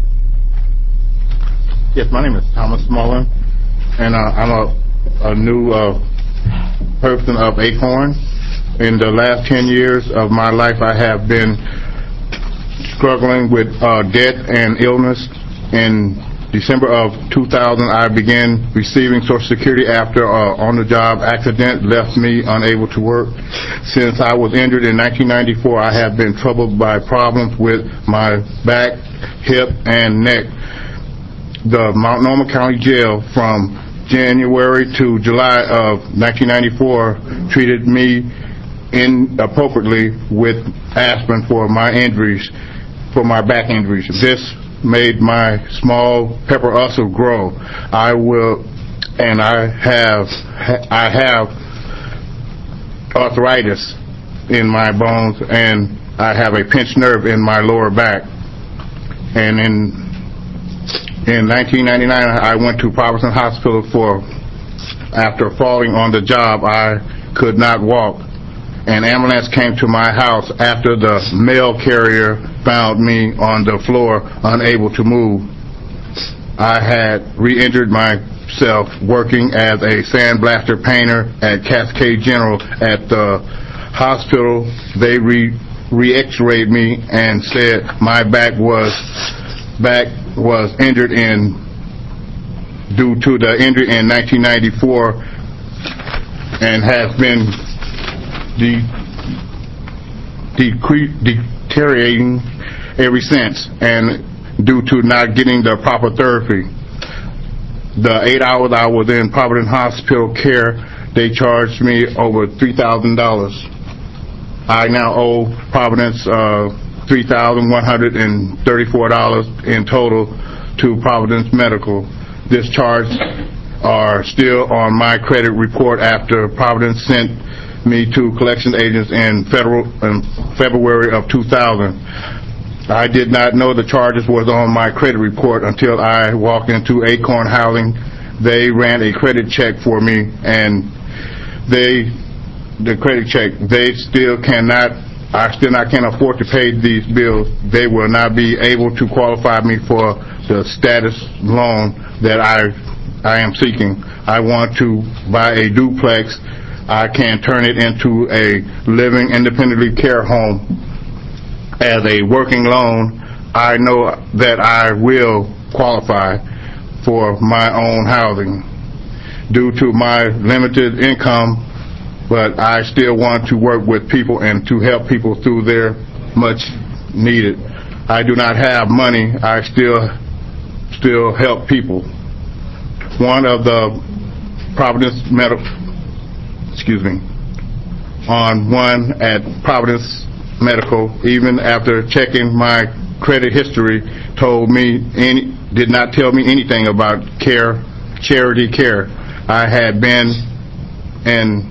Yes, my name is Thomas Mullen, and uh, I'm a, a new uh, person of Acorn. In the last ten years of my life, I have been struggling with uh, debt and illness. In December of two thousand, I began receiving Social Security after an on-the-job accident left me unable to work. Since I was injured in nineteen ninety-four, I have been troubled by problems with my back, hip, and neck. The Multnomah County Jail from January to July of nineteen ninety-four treated me inappropriately with aspirin for my injuries, for my back injuries. This made my small pepper ulcer grow. I will, and I have, I have arthritis in my bones, and I have a pinched nerve in my lower back. And in in nineteen ninety-nine, I went to Providence Hospital for, after falling on the job, I could not walk. An ambulance came to my house after the mail carrier found me on the floor, unable to move. I had re-injured my myself working as a sandblaster painter at Cascade General. At the hospital, they re re-x-rayed me and said my back was back was injured in due to the injury in nineteen ninety-four and has been de decre deteriorating ever since, and due to not getting the proper therapy. The eight hours I was in Providence Hospital care, they charged me over three thousand dollars. I now owe Providence uh, three thousand one hundred thirty-four dollars in total to Providence Medical. This charge are still on my credit report after Providence sent me to collection agents in federal in February of two thousand. I did not know the charges was on my credit report until I walked into Acorn Housing. They ran a credit check for me, and they, the credit check, they still cannot, I still not can afford to pay these bills. They will not be able to qualify me for the status loan that I, I am seeking. I want to buy a duplex. I can turn it into a living independently care home. As a working loan, I know that I will qualify for my own housing due to my limited income, but I still want to work with people and to help people through their much needed. I do not have money. I still still help people. One of the Providence Medical, excuse me, on one at Providence Medical, even after checking my credit history, told me any, did not tell me anything about care, charity care. I had been in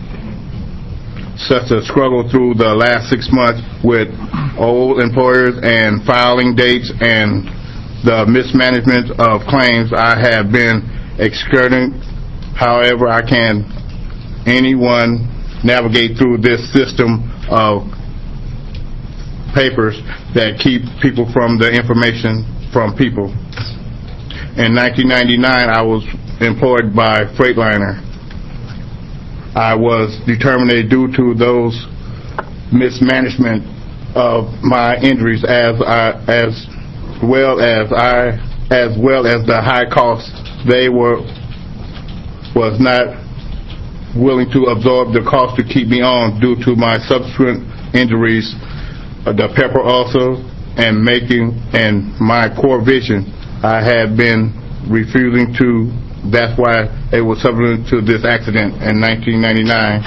such a struggle through the last six months with old employers and filing dates and the mismanagement of claims. I have been excurting. However, I can anyone navigate through this system of papers that keep people from the information from people. In nineteen ninety-nine, I was employed by Freightliner. I was determined due to those mismanagement of my injuries, as I, as well as I, as well as the high costs. They were was not willing to absorb the cost to keep me on due to my subsequent injuries, the pepper ulcer, and making and my poor vision. I had been refusing to. That's why it was subsequent to this accident in nineteen ninety-nine.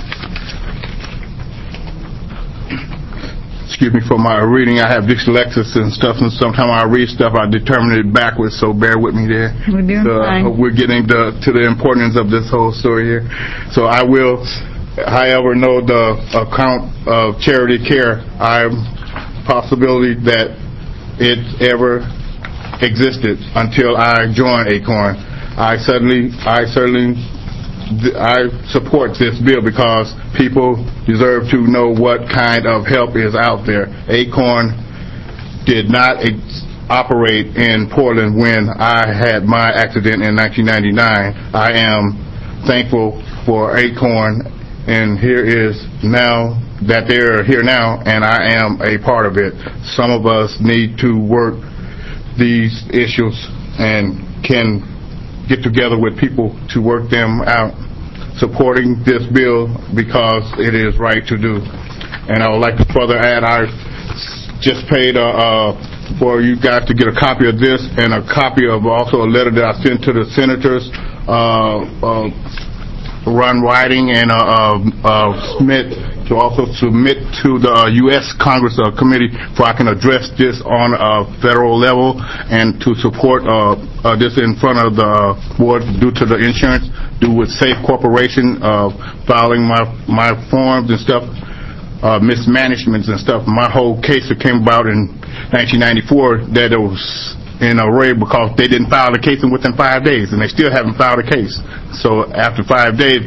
Excuse me for my reading. I have dyslexia and stuff, and sometimes I read stuff, I determine it backwards, so bear with me there.
We're doing
so,
fine.
uh, we're getting the, to the importance of this whole story here. So I will, however, know the account of charity care. I'm possibility that it ever existed until I joined Acorn. I suddenly, I certainly, I support this bill because people deserve to know what kind of help is out there. Acorn did not ex operate in Portland when I had my accident in nineteen ninety-nine. I am thankful for Acorn, and here is now that they're here now, and I am a part of it. Some of us need to work these issues and can get together with people to work them out, supporting this bill because it is right to do. And I would like to further add, I just paid uh, uh, for you guys to get a copy of this and a copy of also a letter that I sent to the senators, uh, uh, Ron Whiting and uh, uh, uh, Smith, to also submit to the uh, U S Congress uh, committee so I can address this on a federal level and to support uh, uh, this in front of the board due to the insurance, due with Safe Corporation, uh, filing my, my forms and stuff, uh, mismanagements and stuff. My whole case that came about in nineteen ninety-four that it was in a array because they didn't file the case within five days, and they still haven't filed a case. So after five days, the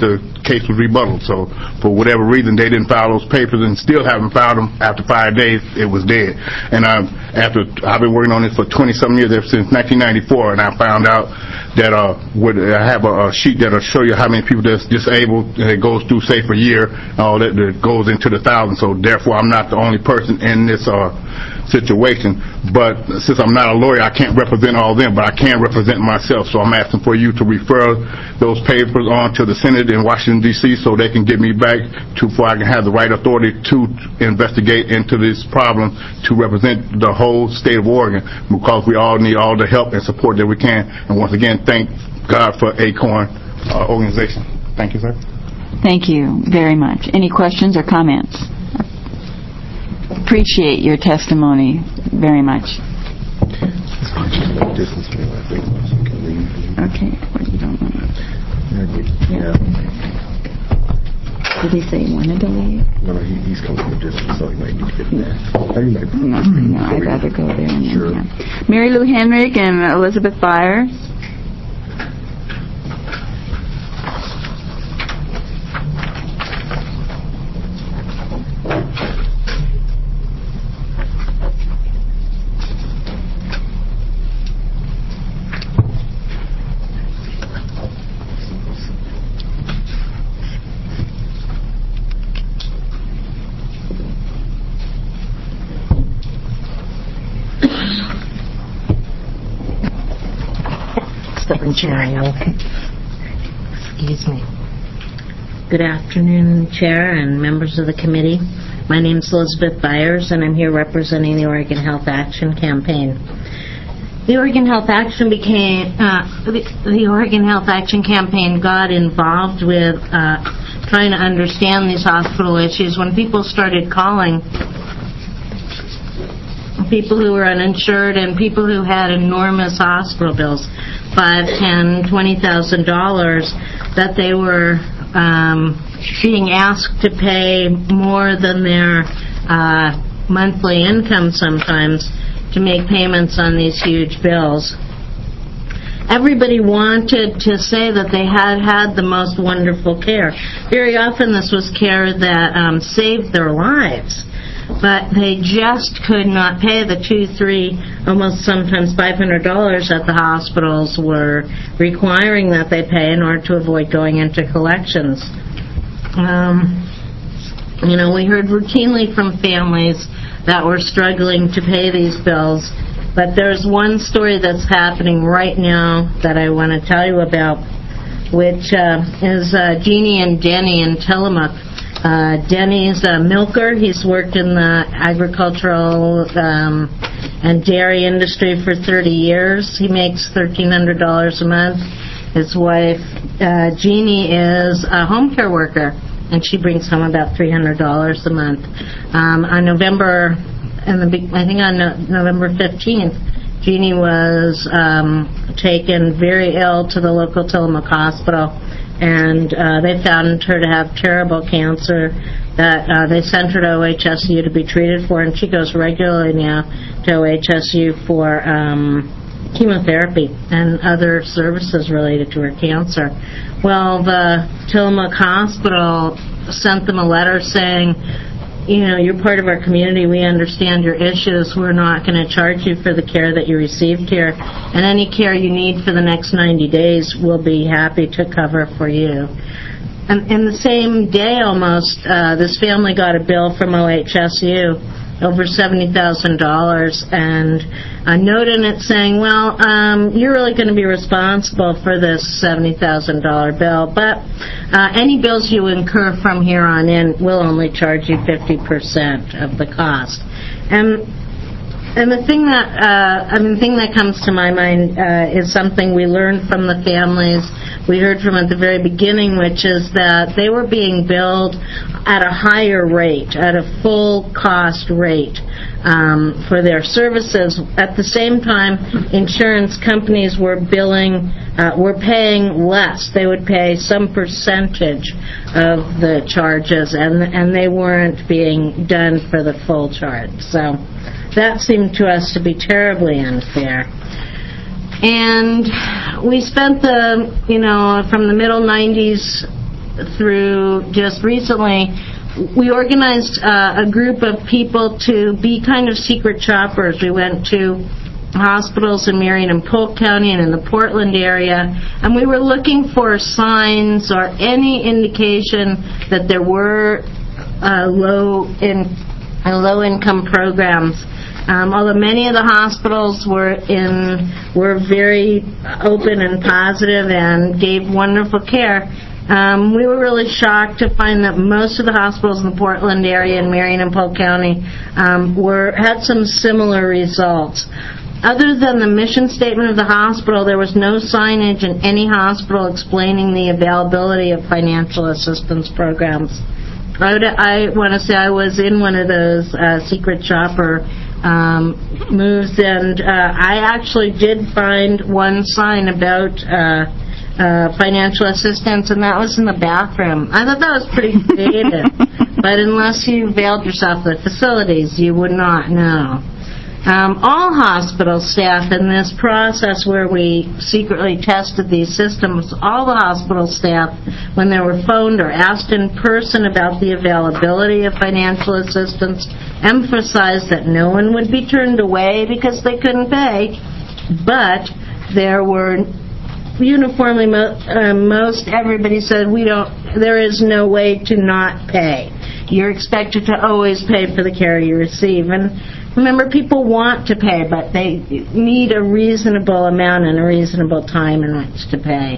case was rebutted. So for whatever reason, they didn't file those papers and still haven't filed them. After five days, it was dead. And um, after I've been working on this for twenty-some years, ever since nineteen ninety-four, and I found out that uh, with, I have a, a sheet that'll show you how many people that's disabled, and it goes through, say, for a year, all that, that goes into the thousands. So therefore, I'm not the only person in this uh, situation. But since I'm not a lawyer, I can't represent all of them, but I can represent myself. So I'm asking for you to refer those papers on to the Senate in Washington, D C, so they can get me back to where I can have the right authority to investigate into this problem to represent the whole state of Oregon, because we all need all the help and support that we can. And once again, thank God for ACORN uh, organization. Thank you, sir.
Thank you very much. Any questions or comments? Appreciate your testimony very much. Okay. You don't want to. Did he say he wanted to leave?
No, no, he, he's coming from a distance, so he might need to get there.
No, no, I'd rather go there. And sure. Then, yeah. Mary Lou Henrik and Elizabeth Byers.
Chair, excuse me. Good afternoon, Chair and members of the committee. My name is Elizabeth Byers, and I'm here representing the Oregon Health Action Campaign. The Oregon Health Action became uh, the, the Oregon Health Action Campaign got involved with uh, trying to understand these hospital issues when people started calling. People who were uninsured and people who had enormous hospital bills, five, ten, twenty thousand dollars, that they were um, being asked to pay more than their uh, monthly income sometimes to make payments on these huge bills. Everybody wanted to say that they had had the most wonderful care. Very often this was care that um, saved their lives. But they just could not pay the two, three, almost sometimes five hundred dollars that the hospitals were requiring that they pay in order to avoid going into collections. Um, you know, we heard routinely from families that were struggling to pay these bills, but there's one story that's happening right now that I want to tell you about, which uh, is uh, Jeannie and Denny in Tillamook. Uh, Denny's a milker. He's worked in the agricultural um, and dairy industry for thirty years. He makes thirteen hundred dollars a month. His wife, uh, Jeannie, is a home care worker, and she brings home about three hundred dollars a month. Um, on November, and the I think on no, November fifteenth, Jeannie was um, taken very ill to the local Tillamook hospital. And uh, they found her to have terrible cancer that uh, they sent her to O H S U to be treated for, and she goes regularly now to O H S U for um, chemotherapy and other services related to her cancer. Well, the Tillamook Hospital sent them a letter saying, you know, you're part of our community. We understand your issues. We're not going to charge you for the care that you received here. And any care you need for the next ninety days, we'll be happy to cover for you. And in the same day almost, uh, this family got a bill from O H S U, over seventy thousand dollars, and a note in it saying, well, um, you're really going to be responsible for this seventy thousand dollars bill, but uh, any bills you incur from here on in, we'll only charge you fifty percent of the cost. And And the thing that uh, I mean, the thing that comes to my mind uh, is something we learned from the families. We heard from at the very beginning, which is that they were being billed at a higher rate, at a full cost rate um, for their services. At the same time, insurance companies were billing, uh, were paying less. They would pay some percentage of the charges, and and they weren't being done for the full charge. So that seemed to us to be terribly unfair. And we spent the, you know, from the middle nineties through just recently, we organized uh, a group of people to be kind of secret shoppers. We went to hospitals in Marion and Polk County and in the Portland area, and we were looking for signs or any indication that there were uh, low in uh, low income programs. Um, although many of the hospitals were in were very open and positive and gave wonderful care, um, we were really shocked to find that most of the hospitals in the Portland area and Marion and Polk County um, were had some similar results. Other than the mission statement of the hospital, there was no signage in any hospital explaining the availability of financial assistance programs. I, would, I want to say I was in one of those uh, secret shopper um, moves, and uh, I actually did find one sign about uh, uh, financial assistance, and that was in the bathroom. I thought that was pretty creative, but unless you availed yourself of the facilities, you would not know. Um, all hospital staff in this process where we secretly tested these systems, all the hospital staff, when they were phoned or asked in person about the availability of financial assistance, emphasized that no one would be turned away because they couldn't pay, but there were uniformly mo- uh, most everybody said we don't there is no way to not pay. You're expected to always pay for the care you receive. And remember, people want to pay, but they need a reasonable amount and a reasonable time in which to pay.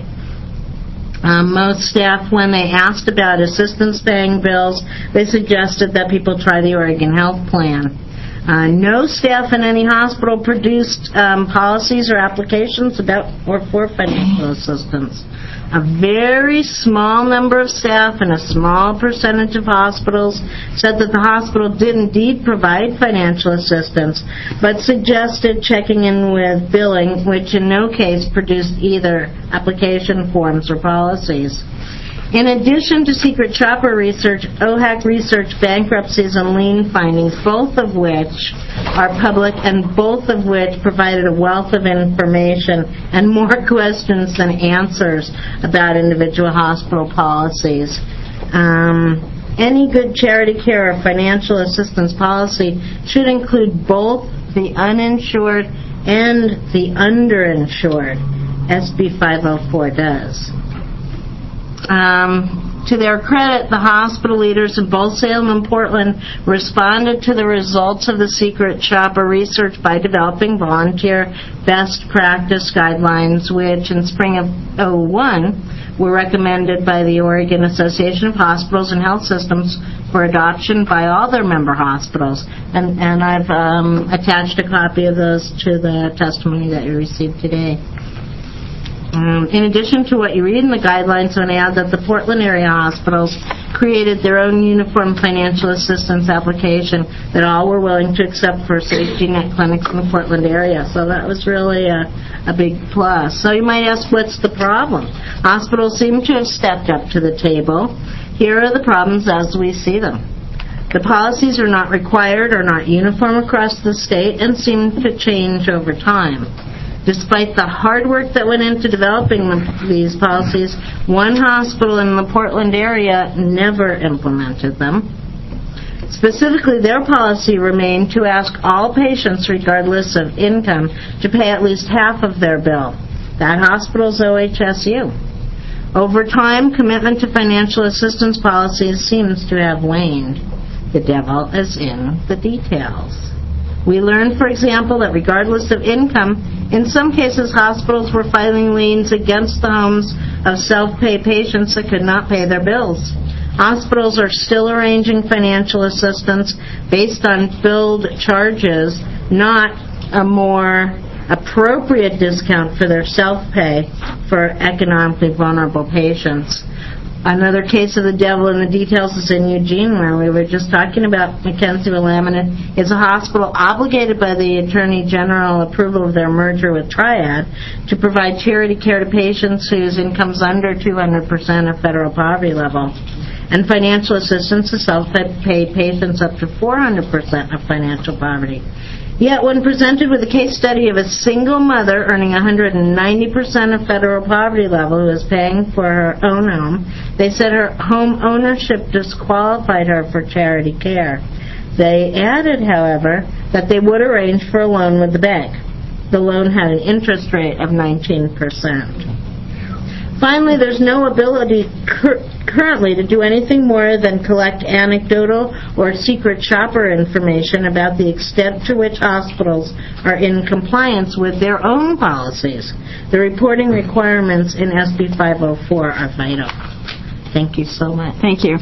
Um, most staff, when they asked about assistance paying bills, they suggested that people try the Oregon Health Plan. Uh, no staff in any hospital produced um, policies or applications about or for financial assistance. A very small number of staff and a small percentage of hospitals said that the hospital did indeed provide financial assistance, but suggested checking in with billing, which in no case produced either application forms or policies. In addition to secret shopper research, O H A C researched bankruptcies and lien findings, both of which are public and both of which provided a wealth of information and more questions than answers about individual hospital policies. Um, any good charity care or financial assistance policy should include both the uninsured and the underinsured. S B five oh four does. Um, to their credit, the hospital leaders in both Salem and Portland responded to the results of the secret shopper research by developing volunteer best practice guidelines, which in spring of oh one were recommended by the Oregon Association of Hospitals and Health Systems for adoption by all their member hospitals. And, and I've um, attached a copy of those to the testimony that you received today. Um, in addition to what you read in the guidelines, I want to add that the Portland area hospitals created their own uniform financial assistance application that all were willing to accept for safety net clinics in the Portland area. So that was really a, a big plus. So you might ask, what's the problem? Hospitals seem to have stepped up to the table. Here are the problems as we see them. The policies are not required or not uniform across the state and seem to change over time. Despite the hard work that went into developing the, these policies, one hospital in the Portland area never implemented them. Specifically, their policy remained to ask all patients, regardless of income, to pay at least half of their bill. That hospital's O H S U. Over time, commitment to financial assistance policies seems to have waned. The devil is in the details. We learned, for example, that regardless of income, in some cases hospitals were filing liens against the homes of self-pay patients that could not pay their bills. Hospitals are still arranging financial assistance based on billed charges, not a more appropriate discount for their self-pay for economically vulnerable patients. Another case of the devil in the details is in Eugene, where we were just talking about Mackenzie Willamette. It's a hospital obligated by the Attorney General approval of their merger with Triad to provide charity care to patients whose income's under two hundred percent of federal poverty level, and financial assistance to self-pay patients up to four hundred percent of financial poverty. Yet when presented with a case study of a single mother earning one hundred ninety percent of federal poverty level who is paying for her own home, they said her home ownership disqualified her for charity care. They added, however, that they would arrange for a loan with the bank. The loan had an interest rate of nineteen percent. Finally, there's no ability cur- currently to do anything more than collect anecdotal or secret shopper information about the extent to which hospitals are in compliance with their own policies. The reporting requirements in S B five oh four are vital. Thank you so much.
Thank you.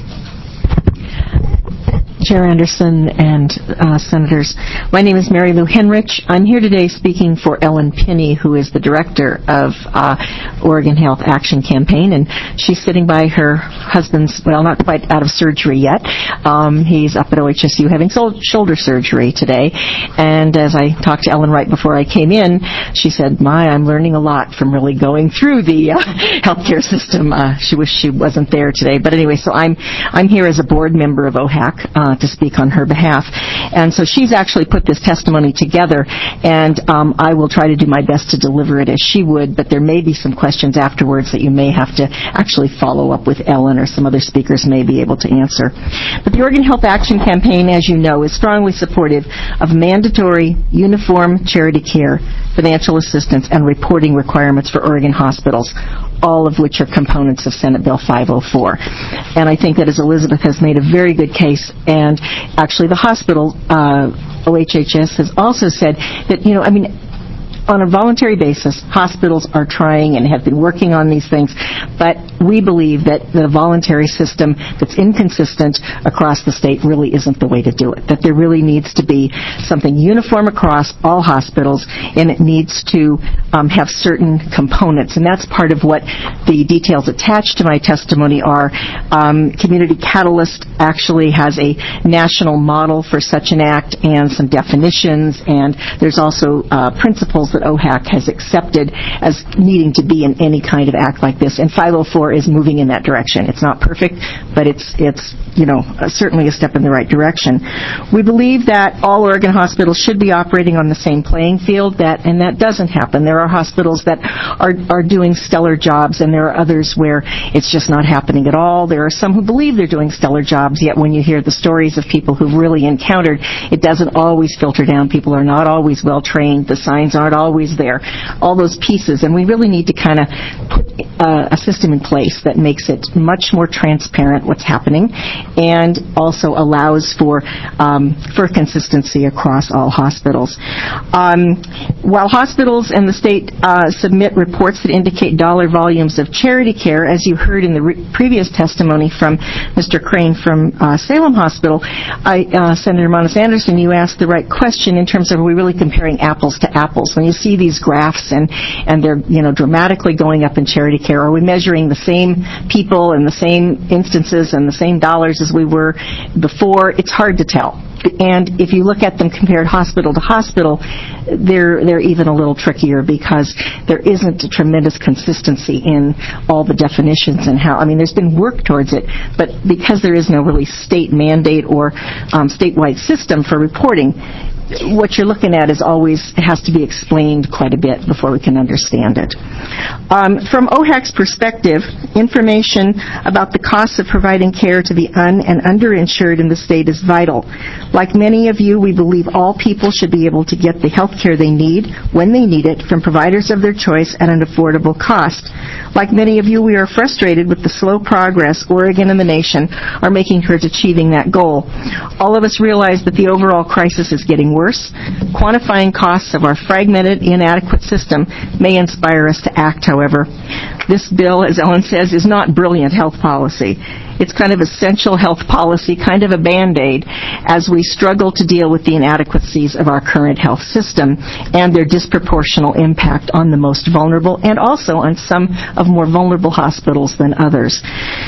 Chair Anderson and uh, Senators. My name is Mary Lou Henrich. I'm here today speaking for Ellen Pinney, who is the director of uh, Oregon Health Action Campaign, and she's sitting by her husband's, well, not quite out of surgery yet. Um, he's up at O H S U having sol- shoulder surgery today, and as I talked to Ellen right before I came in, she said, my, I'm learning a lot from really going through the uh, healthcare system. Uh, she wished she wasn't there today, but anyway, so I'm I'm here as a board member of O H A C, uh, to speak on her behalf. And so she's actually put this testimony together, and um, I will try to do my best to deliver it as she would, but there may be some questions afterwards that you may have to actually follow up with Ellen, or some other speakers may be able to answer. But the Oregon Health Action Campaign, as you know, is strongly supportive of mandatory, uniform charity care, financial assistance, and reporting requirements for Oregon hospitals, all of which are components of Senate Bill five oh four. And I think that, as Elizabeth has made a very good case, and actually the hospital, uh, O H H S, has also said that, you know, I mean, on a voluntary basis, hospitals are trying and have been working on these things, but we believe that the voluntary system that's inconsistent across the state really isn't the way to do it, that there really needs to be something uniform across all hospitals, and it needs to um, have certain components, and that's part of what the details attached to my testimony are. Um, Community Catalyst actually has a national model for such an act and some definitions, and there's also uh, principles that O H A C has accepted as needing to be in any kind of act like this, and five oh four is moving in that direction. It's not perfect, but it's, it's you know, certainly a step in the right direction. We believe that all Oregon hospitals should be operating on the same playing field, that, and that doesn't happen. There are hospitals that are, are doing stellar jobs, and there are others where it's just not happening at all. There are some who believe they're doing stellar jobs, yet when you hear the stories of people who've really encountered, it doesn't always filter down. People are not always well trained. The signs aren't always there. All those pieces, and we really need to kind of put uh, a system in place that makes it much more transparent what's happening, and also allows for um, for consistency across all hospitals. Um, while hospitals and the state uh, submit reports that indicate dollar volumes of charity care, as you heard in the re- previous testimony from Mister Crane from uh, Salem Hospital, I, uh, Senator Monis Anderson, you asked the right question in terms of, are we really comparing apples to apples? When you see these graphs and, and they're, you know, dramatically going up in charity care, are we measuring the same people and the same instances and the same dollars as we were before? It's hard to tell. And if you look at them compared hospital to hospital, they're they're even a little trickier, because there isn't a tremendous consistency in all the definitions and how. I mean, there's been work towards it, but because there is no really state mandate or um, statewide system for reporting, what you're looking at is always, it has to be explained quite a bit before we can understand it. Um, from O H A C's perspective, information about the costs of providing care to the un- and underinsured in the state is vital. Like many of you, we believe all people should be able to get the health care they need when they need it from providers of their choice at an affordable cost. Like many of you, we are frustrated with the slow progress Oregon and the nation are making towards achieving that goal. All of us realize that the overall crisis is getting worse. Quantifying costs of our fragmented, inadequate system may inspire us to act, however. This bill, as Ellen says, is not brilliant health policy. It's kind of essential health policy, kind of a Band-Aid, as we struggle to deal with the inadequacies of our current health system and their disproportional impact on the most vulnerable, and also on some of more vulnerable hospitals than others.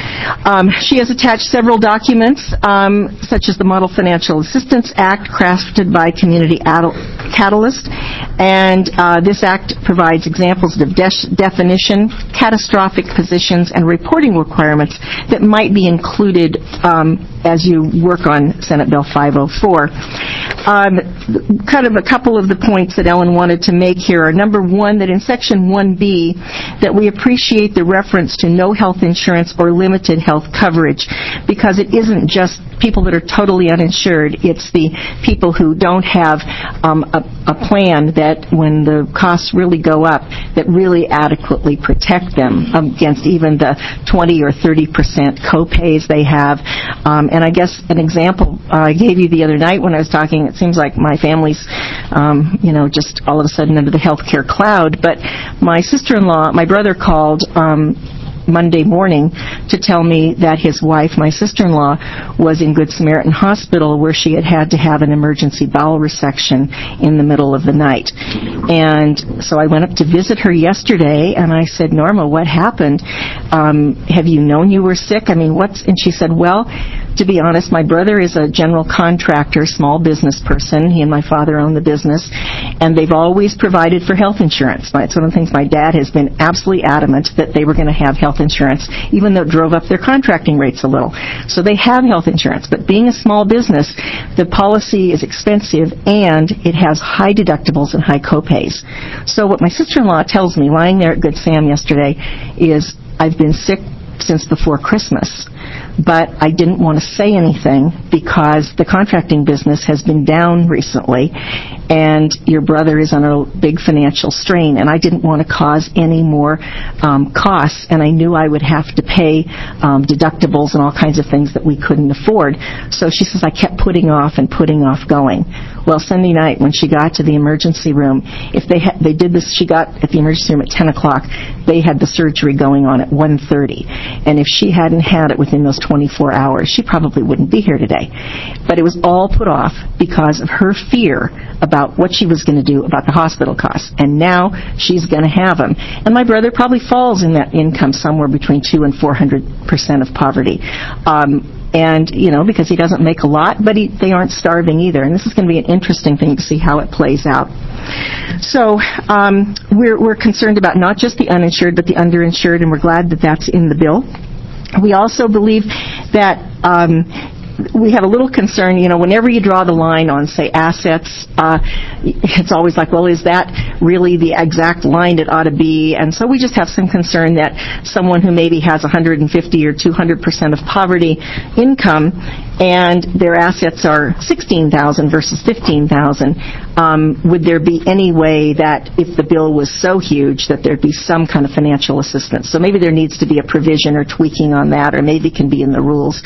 Um, she has attached several documents, um, such as the Model Financial Assistance Act, crafted by Community Adult Catalyst, and uh, this act provides examples of de- definition, catastrophic positions, and reporting requirements that might be included um, as you work on Senate Bill five oh four. Um, kind of a couple of the points that Ellen wanted to make here are, number one, that in Section one B, that we appreciate the reference to no health insurance or limited health coverage, because it isn't just people that are totally uninsured, it's the people who don't have um, a, a plan that when the costs really go up, that really adequately protect them against even the twenty or thirty percent co-pays they have. Um, and I guess an example uh, I gave you the other night when I was talking, it seems like my family's, um, you know, just all of a sudden under the healthcare cloud, but my sister-in-law, my brother called um, Monday morning to tell me that his wife, my sister-in-law, was in Good Samaritan Hospital where she had had to have an emergency bowel resection in the middle of the night. And so I went up to visit her yesterday, and I said, Norma, what happened? Um, have you known you were sick? I mean, what's... And she said, well, to be honest, my brother is a general contractor, small business person. He and my father own the business, and they've always provided for health insurance. It's one of the things my dad has been absolutely adamant that they were going to have health insurance, even though it drove up their contracting rates a little. So they have health insurance, but being a small business, the policy is expensive and it has high deductibles and high copays. So what my sister-in-law tells me, lying there at Good Sam yesterday, is I've been sick since before Christmas, but I didn't want to say anything because the contracting business has been down recently and your brother is under a big financial strain, and I didn't want to cause any more um, costs, and I knew I would have to pay um, deductibles and all kinds of things that we couldn't afford. So she says I kept putting off and putting off going. Well, Sunday night when she got to the emergency room, if they ha- they did this, she got at the emergency room at ten o'clock. They had the surgery going on at one thirty, and if she hadn't had it within those twenty-four hours, she probably wouldn't be here today. But it was all put off because of her fear about what she was going to do about the hospital costs. And now she's going to have them. And my brother probably falls in that income somewhere between two and four hundred percent of poverty. Um, and, you know, because he doesn't make a lot, but he, they aren't starving either. And this is going to be an interesting thing to see how it plays out. So um, we're, we're concerned about not just the uninsured, but the underinsured, and we're glad that that's in the bill. We also believe that um, we have a little concern, you know, whenever you draw the line on, say, assets, uh, it's always like, well, is that really the exact line it ought to be? And so we just have some concern that someone who maybe has one hundred fifty or two hundred percent of poverty income and their assets are sixteen thousand versus fifteen thousand, um, would there be any way that if the bill was so huge that there'd be some kind of financial assistance? So maybe there needs to be a provision or tweaking on that, or maybe it can be in the rules.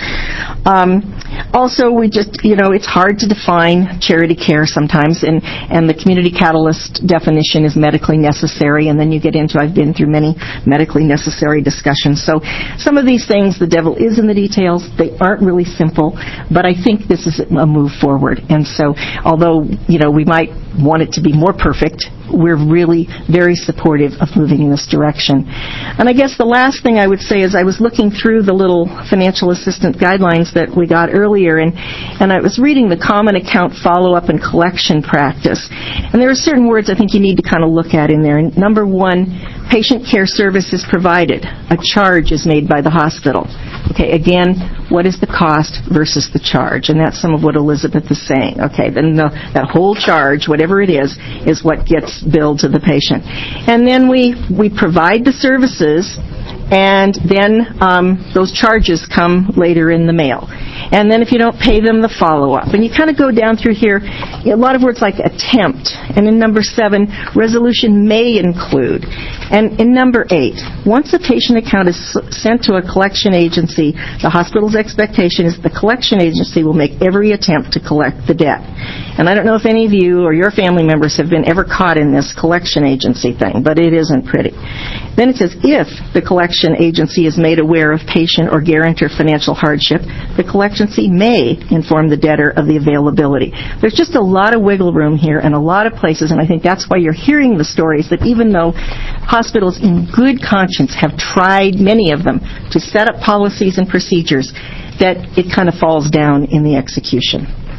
Um, also, we just, you know, it's hard to define charity care sometimes, and, and the Community Catalyst definition is medically necessary, and then you get into, I've been through many medically necessary discussions. So some of these things, the devil is in the details. They aren't really simple, but I think this is a move forward. And so, although, you know, we might want it to be more perfect, we're really very supportive of moving in this direction. And I guess the last thing I would say is I was looking through the little financial assistance guidelines that we got earlier, and, and I was reading the common account follow-up and collection practice. And there are certain words I think you need to kind of look at in there. And number one, patient care service is provided. A charge is made by the hospital. Okay, again, what is the cost versus the charge? And that's some of what Elizabeth is saying. Okay, then the, that whole charge, whatever it is, is what gets billed to the patient. And then we, we provide the services, and then um, those charges come later in the mail. And then if you don't pay them, the follow-up. And you kind of go down through here, a lot of words like attempt. And in number seven, resolution may include. And in number eight, once a patient account is sent to a collection agency, the hospital's expectation is the collection agency will make every attempt to collect the debt. And I don't know if any of you or your family members have been ever caught in this collection agency thing, but it isn't pretty. Then it says, if the collection agency is made aware of patient or guarantor financial hardship, the collection agency may inform the debtor of the availability. There's just a lot of wiggle room here and a lot of places, and I think that's why you're hearing the stories that even though hospitals in good conscience have tried, many of them, to set up policies and procedures, that it kind of falls down in the execution.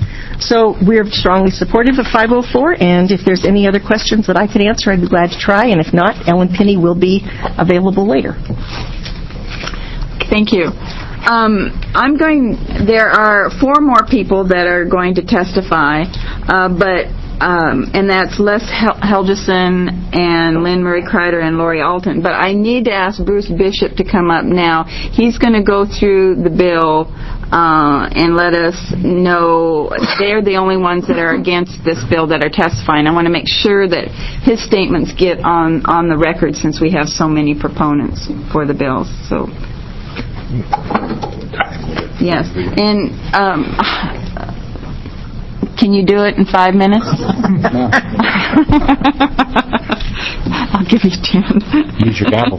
So we're strongly supportive of five oh four, and if there's any other questions that I could answer, I'd be glad to try, and if not, Ellen Pinney will be available later.
Thank you. Um, I'm going, there are four more people that are going to testify, uh, but, um, and that's Les Hel- Helgeson and Lynn Marie Kreider and Lori Alton. But I need to ask Bruce Bishop to come up now. He's going to go through the bill uh, and let us know. They're the only ones that are against this bill that are testifying. I want to make sure that his statements get on, on the record since we have so many proponents for the bills. So. Yes, and um, can you do it in five minutes?
No.
I'll give you ten.
Use your gavel.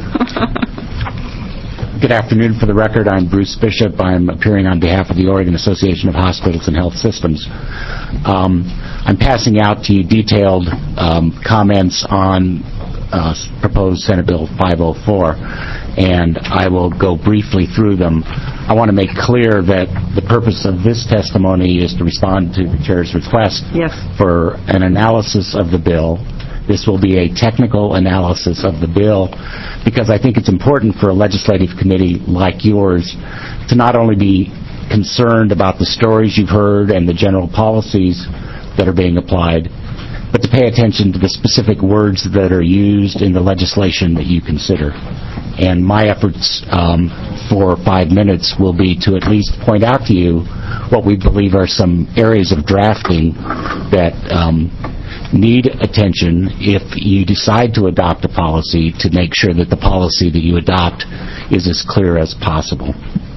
Good afternoon. For the record, I'm Bruce Bishop. I'm appearing on behalf of the Oregon Association of Hospitals and Health Systems. Um, I'm passing out to you detailed um, comments on uh, proposed Senate Bill five oh four, and I will go briefly through them. I want to make clear that the purpose of this testimony is to respond to the Chair's request
yes.
for an analysis of the bill. This will be a technical analysis of the bill because I think it's important for a legislative committee like yours to not only be concerned about the stories you've heard and the general policies that are being applied, but to pay attention to the specific words that are used in the legislation that you consider. And my efforts um, for five minutes will be to at least point out to you what we believe are some areas of drafting that um, need attention if you decide to adopt a policy, to make sure that the policy that you adopt is as clear as possible.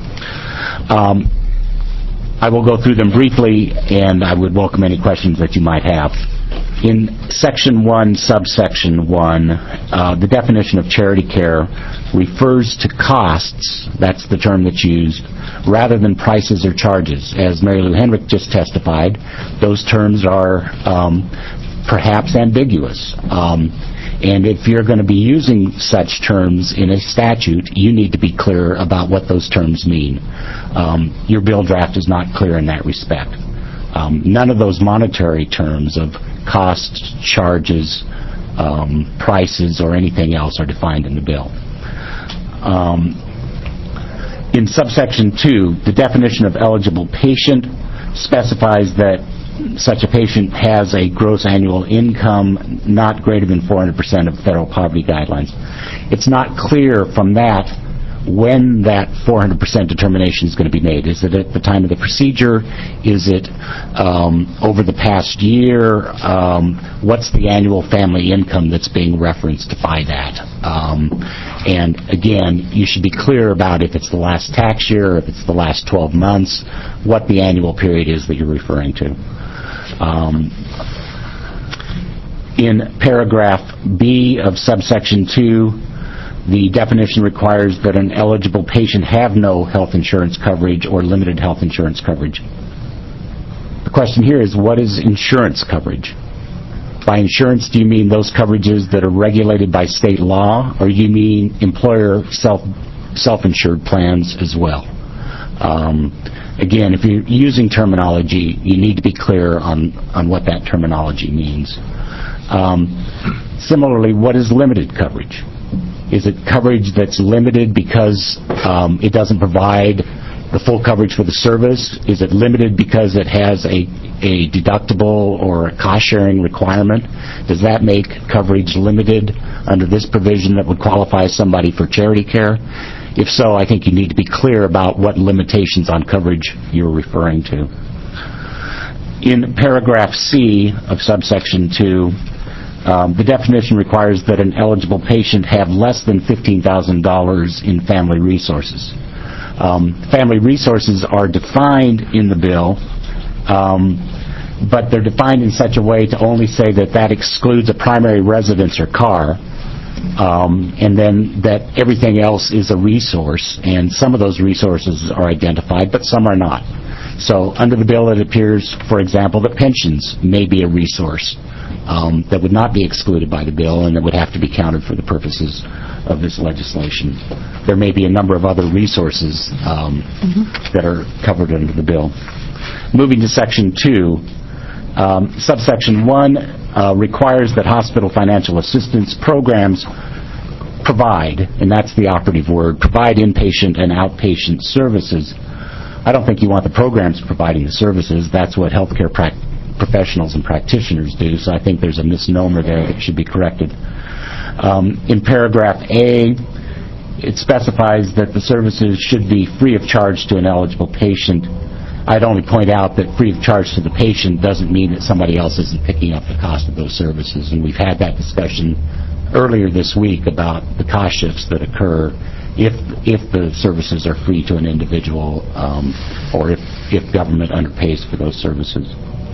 Um, I will go through them briefly, and I would welcome any questions that you might have. In Section one, Subsection one, uh, the definition of charity care refers to costs, that's the term that's used, rather than prices or charges. As Mary Lou Henrich just testified, those terms are um, perhaps ambiguous. Um, and if you're going to be using such terms in a statute, you need to be clear about what those terms mean. Um, your bill draft is not clear in that respect. Um, none of those monetary terms of costs, charges, um, prices, or anything else are defined in the bill. Um, in subsection two, the definition of eligible patient specifies that such a patient has a gross annual income not greater than four hundred percent of federal poverty guidelines. It's not clear from that when that four hundred percent determination is going to be made. Is it at the time of the procedure? Is it um, over the past year? Um, what's the annual family income that's being referenced by that? Um, and again, you should be clear about if it's the last tax year, if it's the last twelve months, what the annual period is that you're referring to. Um, in paragraph B of subsection two, the definition requires that an eligible patient have no health insurance coverage or limited health insurance coverage. The question here is, what is insurance coverage? By insurance, do you mean those coverages that are regulated by state law, or do you mean employer self, self-insured plans as well? Um, again, if you're using terminology, you need to be clear on, on what that terminology means. Um, similarly, what is limited coverage? Is it coverage that's limited because um, it doesn't provide the full coverage for the service? Is it limited because it has a, a deductible or a cost-sharing requirement? Does that make coverage limited under this provision that would qualify somebody for charity care? If so, I think you need to be clear about what limitations on coverage you're referring to. In paragraph C of subsection two, Um, the definition requires that an eligible patient have less than fifteen thousand dollars in family resources. Um, family resources are defined in the bill, um, but they're defined in such a way to only say that that excludes a primary residence or car, um, and then that everything else is a resource, and some of those resources are identified, but some are not. So under the bill, it appears, for example, that pensions may be a resource um, that would not be excluded by the bill and that would have to be counted for the purposes of this legislation. There may be a number of other resources um, mm-hmm. that are covered under the bill. moving to Section two, um, subsection one uh, requires that hospital financial assistance programs provide, and that's the operative word, provide inpatient and outpatient services. I don't think you want the programs providing the services. That's what healthcare pra- professionals and practitioners do, so I think there's a misnomer there that should be corrected. Um, in paragraph A, it specifies that the services should be free of charge to an eligible patient. I'd only point out that free of charge to the patient doesn't mean that somebody else isn't picking up the cost of those services, and we've had that discussion earlier this week about the cost shifts that occur if if the services are free to an individual um, or if, if government underpays for those services.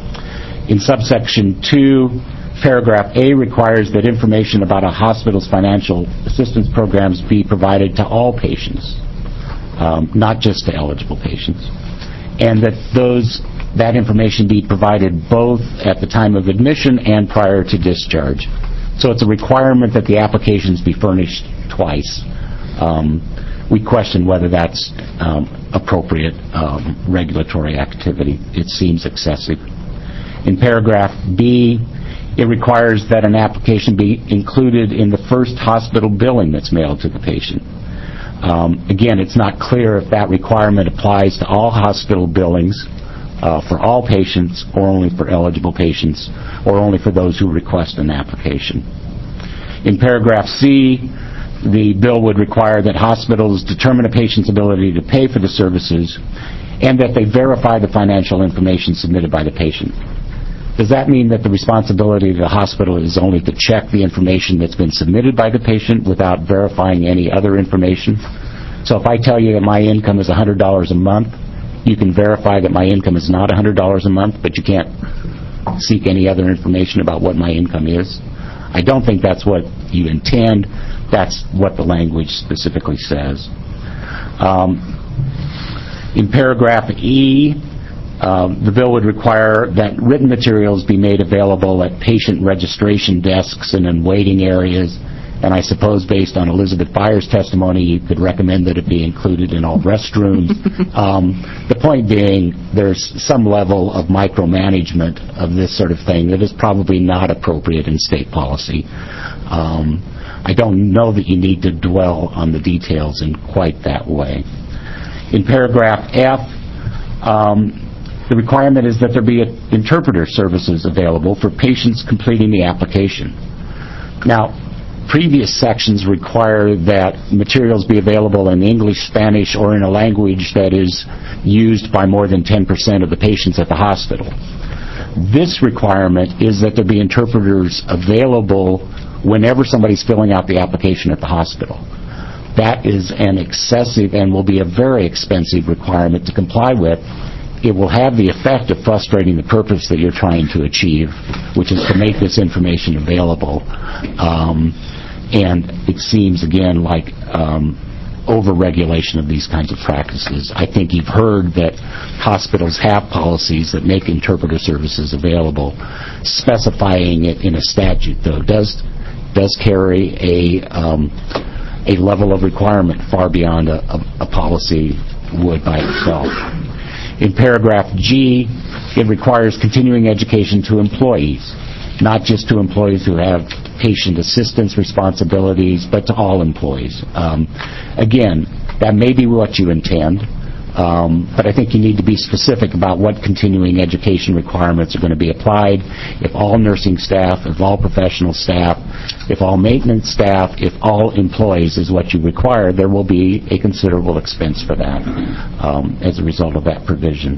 In subsection two, paragraph A requires that information about a hospital's financial assistance programs be provided to all patients, um, not just to eligible patients, and that those that information be provided both at the time of admission and prior to discharge. So it's a requirement that the applications be furnished twice. Um, we question whether that's um, appropriate um, regulatory activity. It seems excessive. In paragraph B, it requires that an application be included in the first hospital billing that's mailed to the patient. Um, again, it's not clear if that requirement applies to all hospital billings uh, for all patients or only for eligible patients or only for those who request an application. In paragraph C, the bill would require that hospitals determine a patient's ability to pay for the services and that they verify the financial information submitted by the patient. Does that mean that the responsibility of the hospital is only to check the information that's been submitted by the patient without verifying any other information? So if I tell you that my income is one hundred dollars a month, you can verify that my income is not one hundred dollars a month, but you can't seek any other information about what my income is? I don't think that's what you intend. That's what the language specifically says. Um, in paragraph E, Um, the bill would require that written materials be made available at patient registration desks and in waiting areas, and I suppose based on Elizabeth Byers' testimony, you could recommend that it be included in all restrooms. um, the point being, there's some level of micromanagement of this sort of thing that is probably not appropriate in state policy. Um, I don't know that you need to dwell on the details in quite that way. In paragraph F, um, the requirement is that there be a, interpreter services available for patients completing the application. Now, previous sections require that materials be available in English, Spanish, or in a language that is used by more than ten percent of the patients at the hospital. This requirement is that there be interpreters available whenever somebody's filling out the application at the hospital. That is an excessive and will be a very expensive requirement to comply with. It will have the effect of frustrating the purpose that you're trying to achieve, which is to make this information available. Um, and it seems, again, like um, over-regulation of these kinds of practices. I think you've heard that hospitals have policies that make interpreter services available. Specifying it in a statute, though, does does carry a um, a level of requirement far beyond a, a, a policy would by itself. In paragraph G, it requires continuing education to employees, not just to employees who have patient assistance responsibilities, but to all employees. Um, again, that may be what you intend, um, but I think you need to be specific about what continuing education requirements are going to be applied. If all nursing staff, if all professional staff, if all maintenance staff, if all employees is what you require, there will be a considerable expense for that um, as a result of that provision.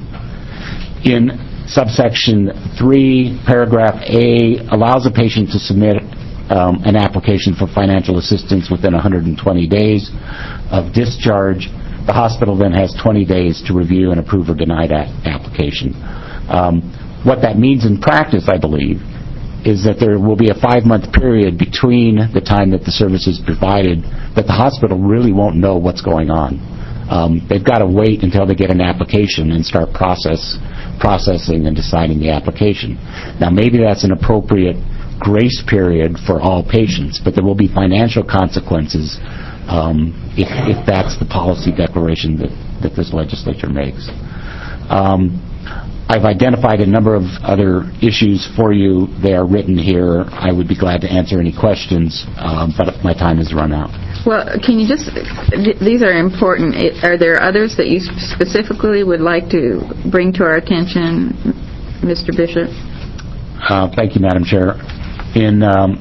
In subsection three, paragraph A allows a patient to submit um, an application for financial assistance within one hundred twenty days of discharge. The hospital then has twenty days to review and approve or deny that application. Um, what that means in practice, I believe, is that there will be a five-month period between the time that the service is provided that the hospital really won't know what's going on. Um, they've got to wait until they get an application and start process, processing and deciding the application. Now, maybe that's an appropriate grace period for all patients, but there will be financial consequences um, if, if that's the policy declaration that, that this legislature makes. Um, I've identified a number of other issues for you. They are written here. I would be glad to answer any questions, um, but my time has run out.
Well, can you just, th- these are important. It, are there others that you specifically would like to bring to our attention, Mister Bishop?
Uh, thank you, Madam Chair. In um,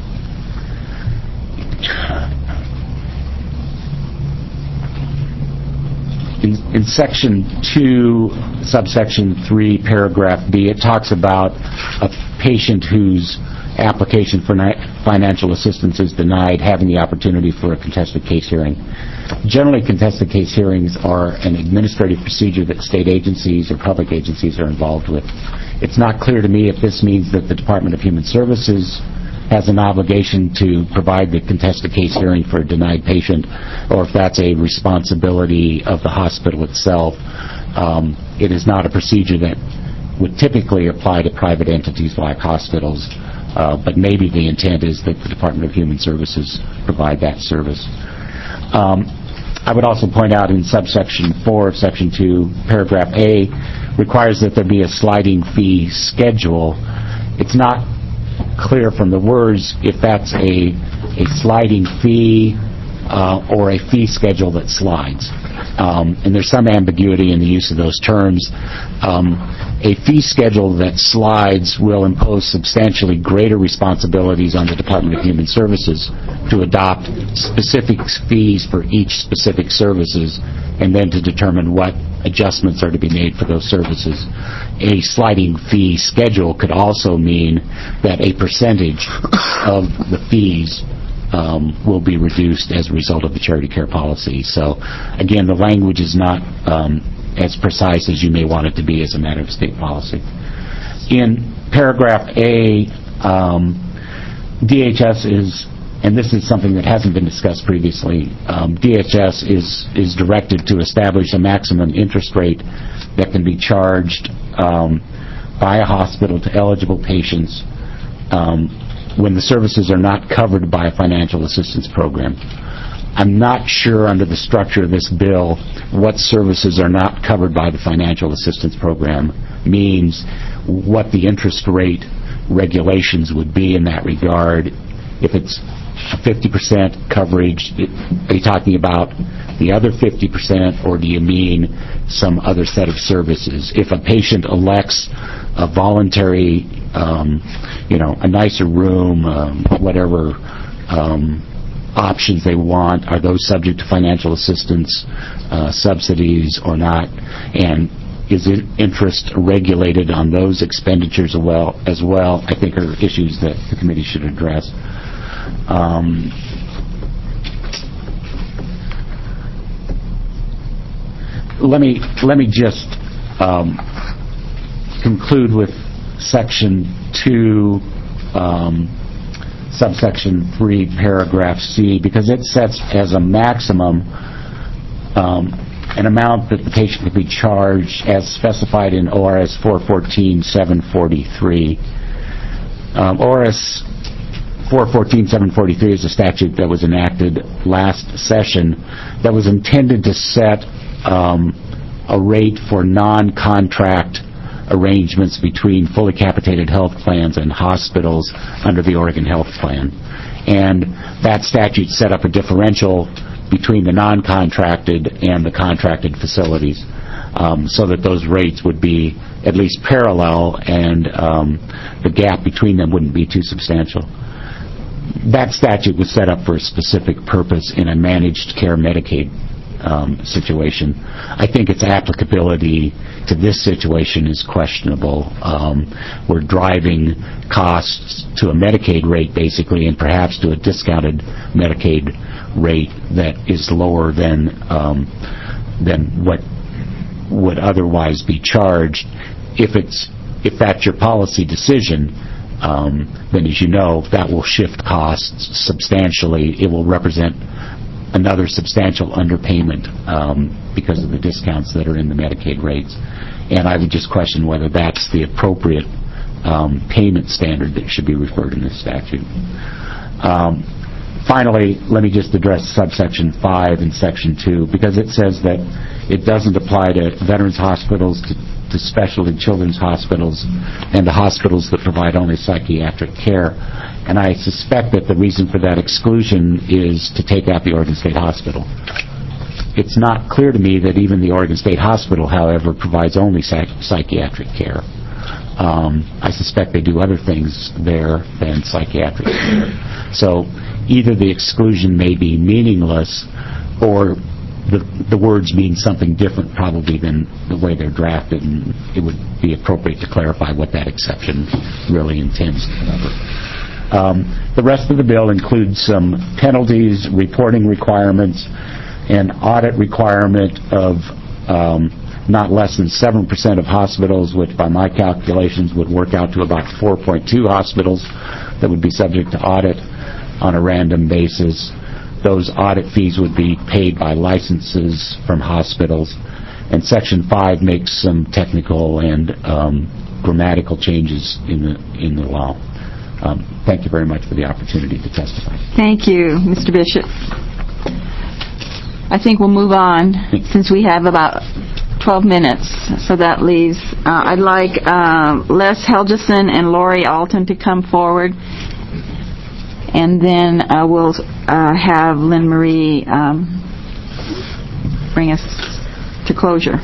In, in Section two, subsection three, paragraph B, it talks about a patient whose application for ni- financial assistance is denied having the opportunity for a contested case hearing. Generally, contested case hearings are an administrative procedure that state agencies or public agencies are involved with. It's not clear to me if this means that the Department of Human Services has an obligation to provide the contested case hearing for a denied patient, or if that's a responsibility of the hospital itself. Um, it is not a procedure that would typically apply to private entities like hospitals, uh, but maybe the intent is that the Department of Human Services provide that service. Um, I would also point out in subsection four of section two, paragraph A, requires that there be a sliding fee schedule. It's not clear from the words if that's a a sliding fee uh, or a fee schedule that slides. Um, and there's some ambiguity in the use of those terms. Um, a fee schedule that slides will impose substantially greater responsibilities on the Department of Human Services to adopt specific fees for each specific services and then to determine what adjustments are to be made for those services. A sliding fee schedule could also mean that a percentage of the fees um, will be reduced as a result of the charity care policy. So, again, the language is not um, as precise as you may want it to be as a matter of state policy. In paragraph A, um, D H S is, and this is something that hasn't been discussed previously, um, D H S is, is directed to establish a maximum interest rate that can be charged um, by a hospital to eligible patients um, when the services are not covered by a financial assistance program. I'm not sure under the structure of this bill what services are not covered by the financial assistance program means, what the interest rate regulations would be in that regard. If it's fifty percent coverage, are you talking about the other fifty percent, or do you mean some other set of services? If a patient elects a voluntary, um, you know, a nicer room, um, whatever um, options they want, are those subject to financial assistance uh, subsidies or not? And is it interest regulated on those expenditures as well, as well, I think are issues that the committee should address. Um, let me let me just um, conclude with section two, um, subsection three, paragraph C, because it sets as a maximum um, an amount that the patient could be charged as specified in O R S four fourteen seven forty-three. Um, O R S four fourteen seven forty-three is a statute that was enacted last session that was intended to set um, a rate for non-contract arrangements between fully capitated health plans and hospitals under the Oregon Health Plan. And that statute set up a differential between the non-contracted and the contracted facilities um, so that those rates would be at least parallel and um, the gap between them wouldn't be too substantial. That statute was set up for a specific purpose in a managed care Medicaid um, situation. I think its applicability to this situation is questionable. Um, we're driving costs to a Medicaid rate, basically, and perhaps to a discounted Medicaid rate that is lower than um, than what would otherwise be charged. If it's if that's your policy decision, Um, then, as you know, that will shift costs substantially. It will represent another substantial underpayment um, because of the discounts that are in the Medicaid rates. And I would just question whether that's the appropriate um, payment standard that should be referred in this statute. Um, finally, let me just address subsection five in section two, because it says that it doesn't apply to veterans hospitals, to to specialty children's hospitals and to hospitals that provide only psychiatric care. And I suspect that the reason for that exclusion is to take out the Oregon State Hospital. It's not clear to me that even the Oregon State Hospital, however, provides only psych- psychiatric care. Um, I suspect they do other things there than psychiatric care. So either the exclusion may be meaningless, or the, the words mean something different probably than the way they're drafted, and it would be appropriate to clarify what that exception really intends to cover. Um, the rest of the bill includes some penalties, reporting requirements, an audit requirement of um, not less than seven percent of hospitals, which by my calculations would work out to about four point two hospitals that would be subject to audit on a random basis. Those audit fees would be paid by licenses from hospitals. And Section five makes some technical and um, grammatical changes in the in the law. Um, thank you very much for the opportunity to testify.
Thank you, Mister Bishop. I think we'll move on since we have about twelve minutes, so that leaves, uh, I'd like uh, Les Helgeson and Lori Alton to come forward, and then uh, we'll uh, have Lynn Marie um, bring us to closure.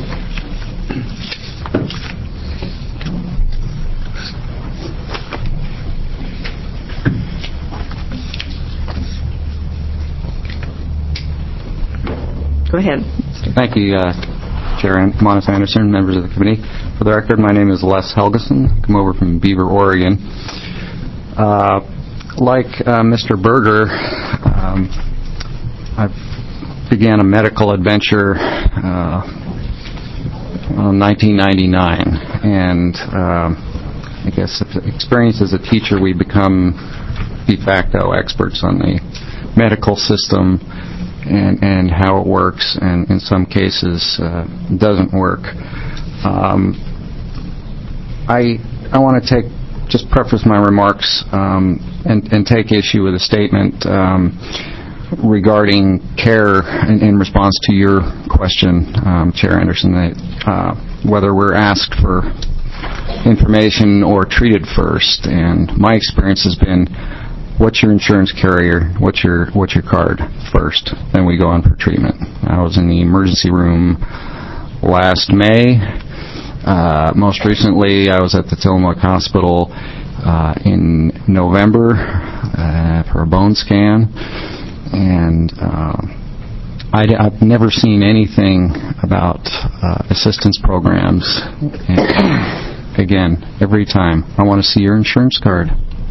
Go ahead.
Thank you, uh, Chair Monis Anderson, members of the committee. For the record, my name is Les Helgeson. I come over from Beaver, Oregon. Uh, like uh, Mister Berger, um, I began a medical adventure uh, in nineteen ninety-nine, and uh, I guess experience as a teacher, we become de facto experts on the medical system and, and how it works, and in some cases uh, doesn't work. Um, I I want to take just preface my remarks um, and, and take issue with a statement um, regarding care in, in response to your question, um, Chair Anderson, that, uh, whether we're asked for information or treated first. And my experience has been, what's your insurance carrier, what's your what's your card first, then we go on for treatment. I was in the emergency room last May. Uh, most recently, I was at the Tillamook Hospital uh, in November uh, for a bone scan, and uh, I'd, I've never seen anything about uh, assistance programs. And again, every time, I want to see your insurance card.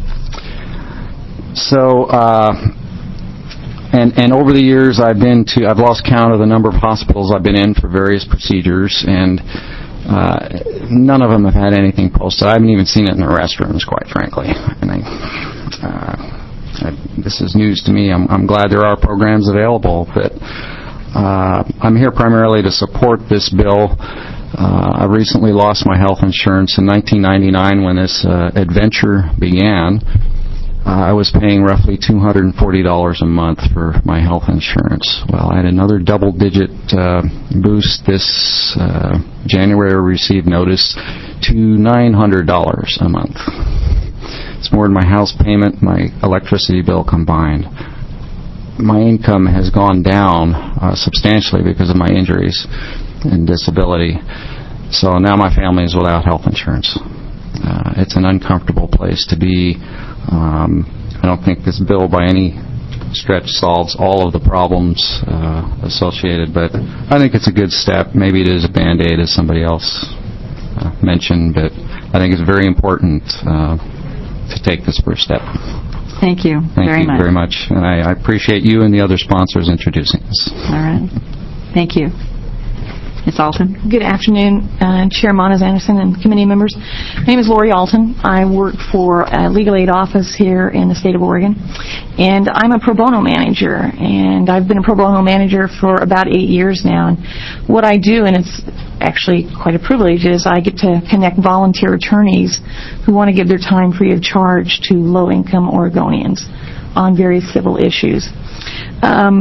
So, uh, and and over the years, I've been to, I've lost count of the number of hospitals I've been in for various procedures, and uh, none of them have had anything posted. I haven't even seen it in the restrooms, quite frankly. And I, uh, I, this is news to me. I'm, I'm glad there are programs available, but uh, I'm here primarily to support this bill. Uh, I recently lost my health insurance in nineteen ninety-nine when this uh, adventure began. Uh, I was paying roughly two hundred forty dollars a month for my health insurance. Well, I had another double-digit uh, boost this uh, January. I received notice to nine hundred dollars a month. It's more than my house payment, my electricity bill combined. My income has gone down uh, substantially because of my injuries and disability. So now my family is without health insurance. Uh, it's an uncomfortable place to be. Um, I don't think this bill by any stretch solves all of the problems uh, associated, but I think it's a good step. Maybe it is a Band-Aid, as somebody else uh, mentioned, but I think it's very important uh, to take this first step.
Thank you
Thank
very
you
much.
very much. And I, I appreciate you and the other sponsors introducing this.
All right. Thank you. Miz Alton.
Good afternoon, uh, Chair Monis Anderson and committee members. My name is Lori Alton. I work for a legal aid office here in the state of Oregon, and I'm a pro bono manager, and I've been a pro bono manager for about eight years now. And what I do, and it's actually quite a privilege, is I get to connect volunteer attorneys who want to give their time free of charge to low-income Oregonians on various civil issues. Um,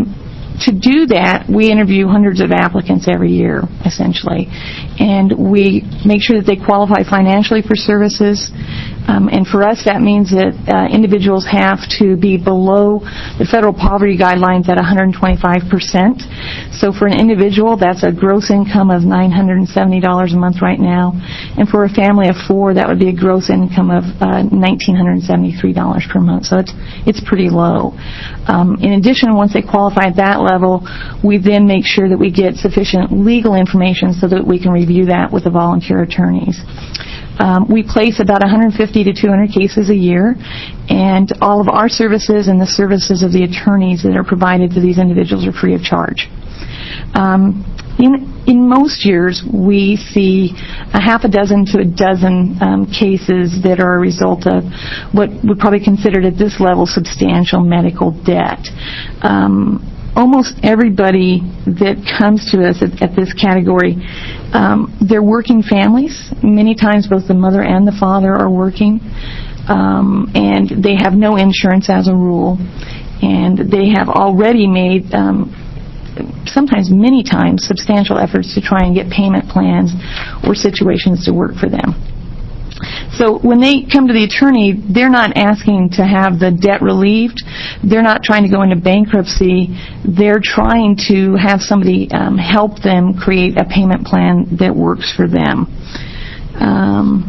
to do that, we interview hundreds of applicants every year, essentially. And we make sure that they qualify financially for services. Um, and for us, that means that uh, individuals have to be below the federal poverty guidelines at one hundred twenty-five percent. So for an individual, that's a gross income of nine hundred seventy dollars a month right now. And for a family of four, that would be a gross income of uh, one thousand nine hundred seventy-three dollars per month. So it's, it's pretty low. Um, in addition, once they qualify at that level, we then make sure that we get sufficient legal information so that we can review that with the volunteer attorneys. Um, we place about one hundred fifty to two hundred cases a year, and all of our services and the services of the attorneys that are provided to these individuals are free of charge. Um, in, in most years, we see a half a dozen to a dozen um, cases that are a result of what would probably considered at this level substantial medical debt. Um, Almost everybody that comes to us at, at this category, um, they're working families. Many times both the mother and the father are working, um, and they have no insurance as a rule, and they have already made, um, sometimes many times, substantial efforts to try and get payment plans or situations to work for them. So when they come to the attorney, they're not asking to have the debt relieved. They're not trying to go into bankruptcy. They're trying to have somebody um, help them create a payment plan that works for them. Um,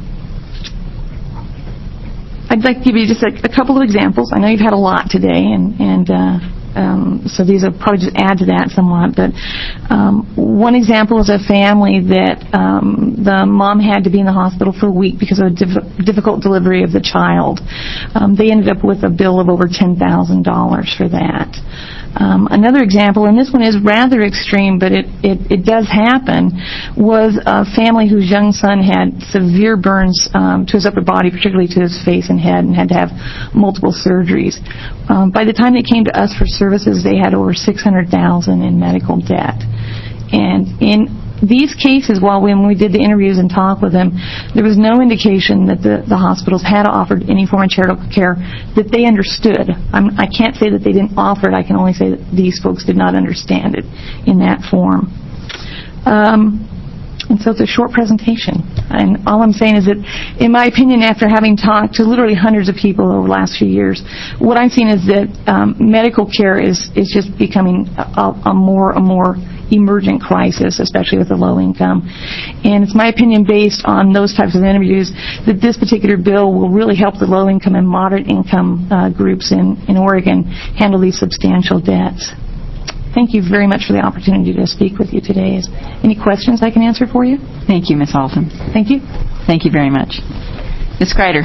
I'd like to give you just a, a couple of examples. I know you've had a lot today, and, and uh, Um, so these will probably just add to that somewhat. But um, one example is a family that um, the mom had to be in the hospital for a week because of a diff- difficult delivery of the child. Um, they ended up with a bill of over ten thousand dollars for that. Um, another example, and this one is rather extreme, but it, it, it does happen, was a family whose young son had severe burns um, to his upper body, particularly to his face and head, and had to have multiple surgeries. Um, by the time they came to us for services, they had over six hundred thousand dollars in medical debt. And in these cases, while when we did the interviews and talked with them, there was no indication that the, the hospitals had offered any form of charitable care that they understood. I'm, I can't say that they didn't offer it. I can only say that these folks did not understand it in that form. Um, and so it's a short presentation. And all I'm saying is that, in my opinion, after having talked to literally hundreds of people over the last few years, what I'm seeing is that um, medical care is, is just becoming a, a more and more emergent crisis, especially with the low income. And it's my opinion, based on those types of interviews, that this particular bill will really help the low income and moderate income uh, groups in, in Oregon handle these substantial debts. Thank you very much for the opportunity to speak with you today. Is any questions I can answer for you?
Thank you, Miz Alton.
Thank you.
Thank you very much. Miz Kreider.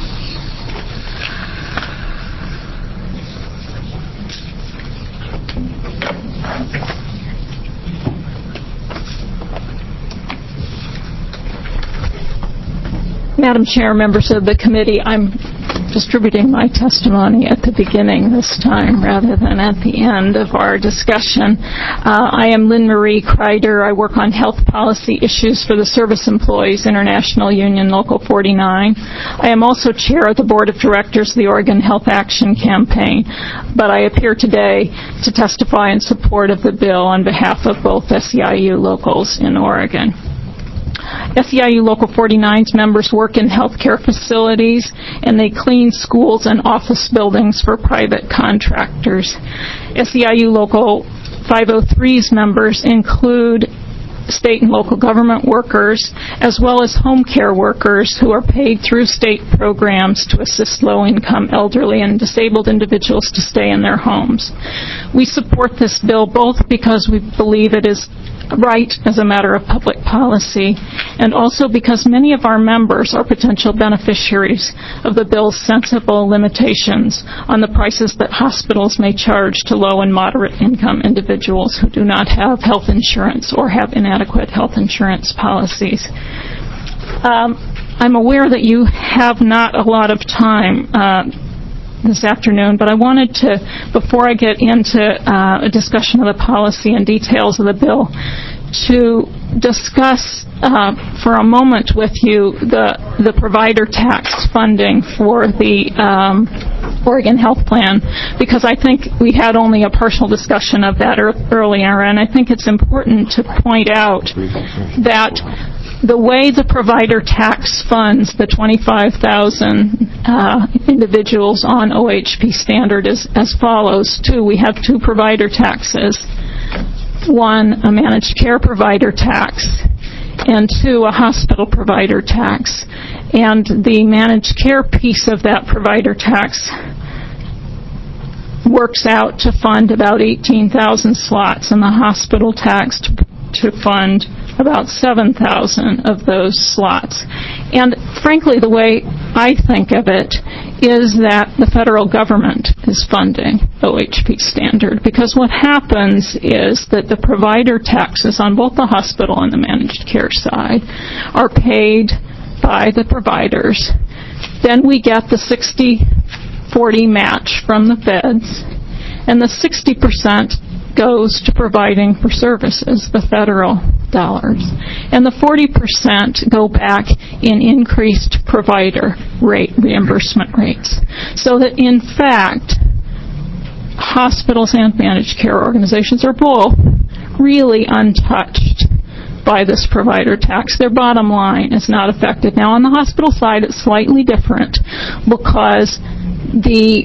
Madam Chair, members of the committee, I'm distributing my testimony at the beginning this time rather than at the end of our discussion. Uh, I am Lynn Marie Kreider. I work on health policy issues for the Service Employees International Union Local forty-nine. I am also chair of the Board of Directors of the Oregon Health Action Campaign, but I appear today to testify in support of the bill on behalf of both S E I U locals in Oregon. S E I U Local forty-nine's members work in healthcare facilities, and they clean schools and office buildings for private contractors. S E I U Local five oh three's members include state and local government workers, as well as home care workers who are paid through state programs to assist low-income elderly and disabled individuals to stay in their homes. We support this bill both because we believe it is right as a matter of public policy, and also because many of our members are potential beneficiaries of the bill's sensible limitations on the prices that hospitals may charge to low and moderate income individuals who do not have health insurance or have inadequate health insurance policies. Um, I'm aware that you have not a lot of time uh, this afternoon, but I wanted to, before I get into uh, a discussion of the policy and details of the bill, to discuss uh, for a moment with you the the provider tax funding for the um, Oregon Health Plan, because I think we had only a partial discussion of that er- earlier, and I think it's important to point out that the way the provider tax funds the twenty-five thousand uh, individuals on O H P standard is as follows. Two, we have two provider taxes. One, a managed care provider tax, and two, a hospital provider tax. And the managed care piece of that provider tax works out to fund about eighteen thousand slots, and the hospital tax to, to fund about seven thousand of those slots. And frankly, the way I think of it is that the federal government is funding O H P standard, because what happens is that the provider taxes on both the hospital and the managed care side are paid by the providers. Then we get the sixty forty match from the feds, and the sixty percent goes to providing for services, the federal dollars. And the forty percent go back in increased provider rate reimbursement rates. So that in fact, hospitals and managed care organizations are both really untouched by this provider tax. Their bottom line is not affected. Now on the hospital side, it's slightly different because the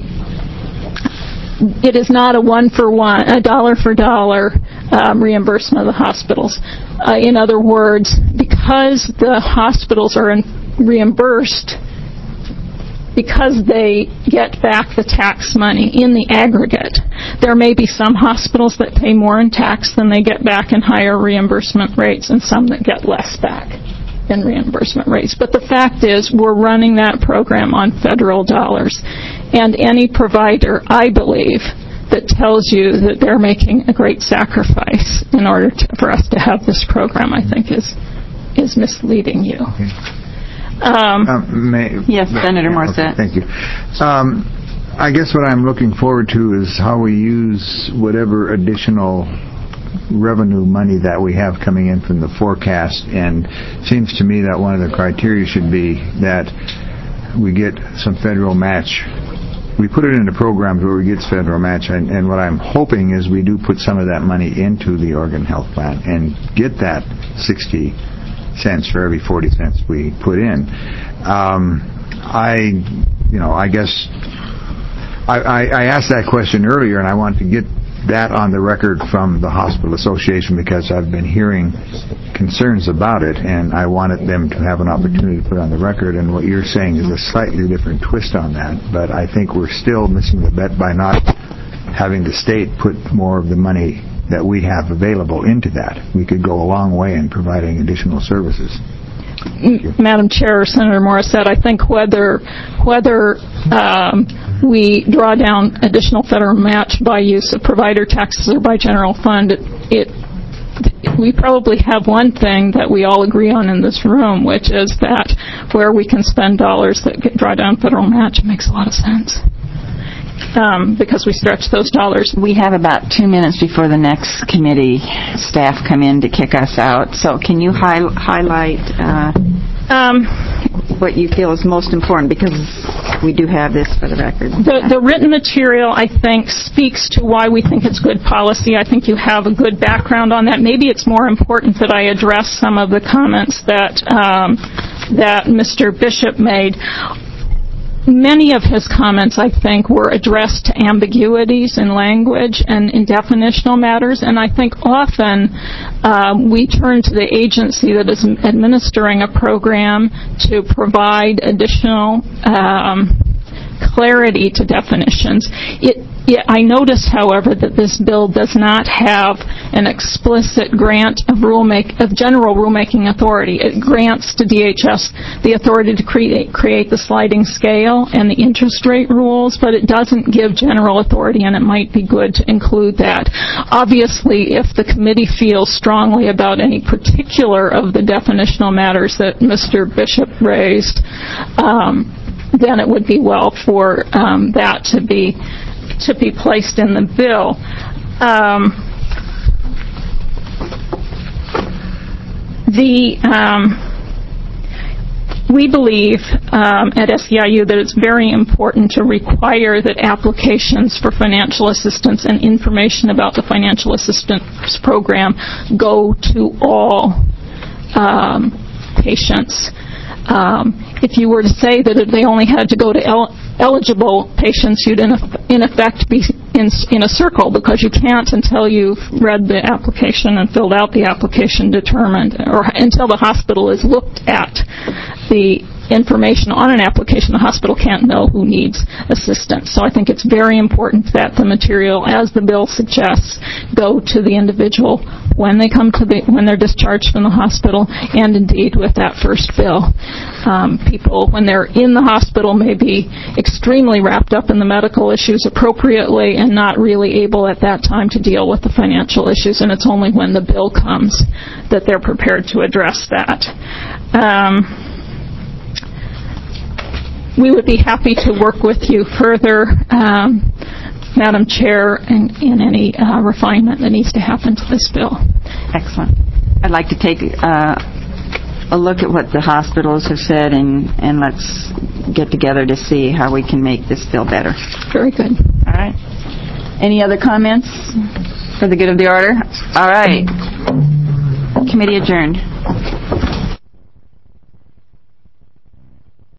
it is not a one for one, a dollar for dollar um, reimbursement of the hospitals. Uh, in other words, because the hospitals are in, reimbursed because they get back the tax money in the aggregate. There may be some hospitals that pay more in tax than they get back in higher reimbursement rates, and some that get less back in reimbursement rates. But the fact is, we're running that program on federal dollars. And any provider, I believe, that tells you that they're making a great sacrifice in order to, for us to have this program, I think is is misleading you.
Okay.
Um,
uh, may,
yes, Senator Morissette.
Okay, thank you. Um, I guess what I'm looking forward to is how we use whatever additional revenue money that we have coming in from the forecast, and it seems to me that one of the criteria should be that we get some federal match. We put it into programs where we get federal match, and, and what I'm hoping is we do put some of that money into the Oregon Health Plan and get that sixty cents for every forty cents we put in. Um, I, you know, I guess I, I, I asked that question earlier, and I want to get that on the record from the Hospital Association, because I've been hearing concerns about it, and I wanted them to have an opportunity to put it on the record. And what you're saying is a slightly different twist on that, but I think we're still missing the bet by not having the state put more of the money that we have available into that. We could go a long way in providing additional services.
Madam Chair, Senator Morissette, I think whether whether um, we draw down additional federal match by use of provider taxes or by general fund, it, it we probably have one thing that we all agree on in this room, which is that where we can spend dollars that get, draw down federal match, it makes a lot of sense. Um, because we stretch those dollars.
We have about two minutes before the next committee staff come in to kick us out. So can you hi- highlight uh, um, what you feel is most important, because we do have this for the record.
The, the written material, I think, speaks to why we think it's good policy. I think you have a good background on that. Maybe it's more important that I address some of the comments that um, that Mister Bishop made. Many of his comments, I think, were addressed to ambiguities in language and in definitional matters, and I think often um, we turn to the agency that is administering a program to provide additional um, clarity to definitions. It Yeah, I notice, however, that this bill does not have an explicit grant of rulemaking, of general rulemaking authority. It grants to D H S the authority to create create the sliding scale and the interest rate rules, but it doesn't give general authority, and it might be good to include that. Obviously, if the committee feels strongly about any particular of the definitional matters that Mister Bishop raised, um, then it would be well for um, that to be to be placed in the bill. Um, the um, we believe um, at S E I U that it's very important to require that applications for financial assistance and information about the financial assistance program go to all um, patients. Um, if you were to say that they only had to go to el- eligible patients, you'd in, in effect be in, in a circle, because you can't, until you've read the application and filled out the application, determined, or until the hospital has looked at the information on an application, the hospital can't know who needs assistance. So I think it's very important that the material, as the bill suggests, go to the individual when they come to the, when they're discharged from the hospital, and indeed with that first bill. Um, people, when they're in the hospital, may be extremely wrapped up in the medical issues appropriately and not really able at that time to deal with the financial issues, and it's only when the bill comes that they're prepared to address that. Um, We would be happy to work with you further, um, Madam Chair, in, in any uh, refinement that needs to happen to this bill.
Excellent. I'd like to take uh, a look at what the hospitals have said, and, and let's get together to see how we can make this bill better.
Very good.
All right. Any other comments for the good of the order? All right. Committee adjourned.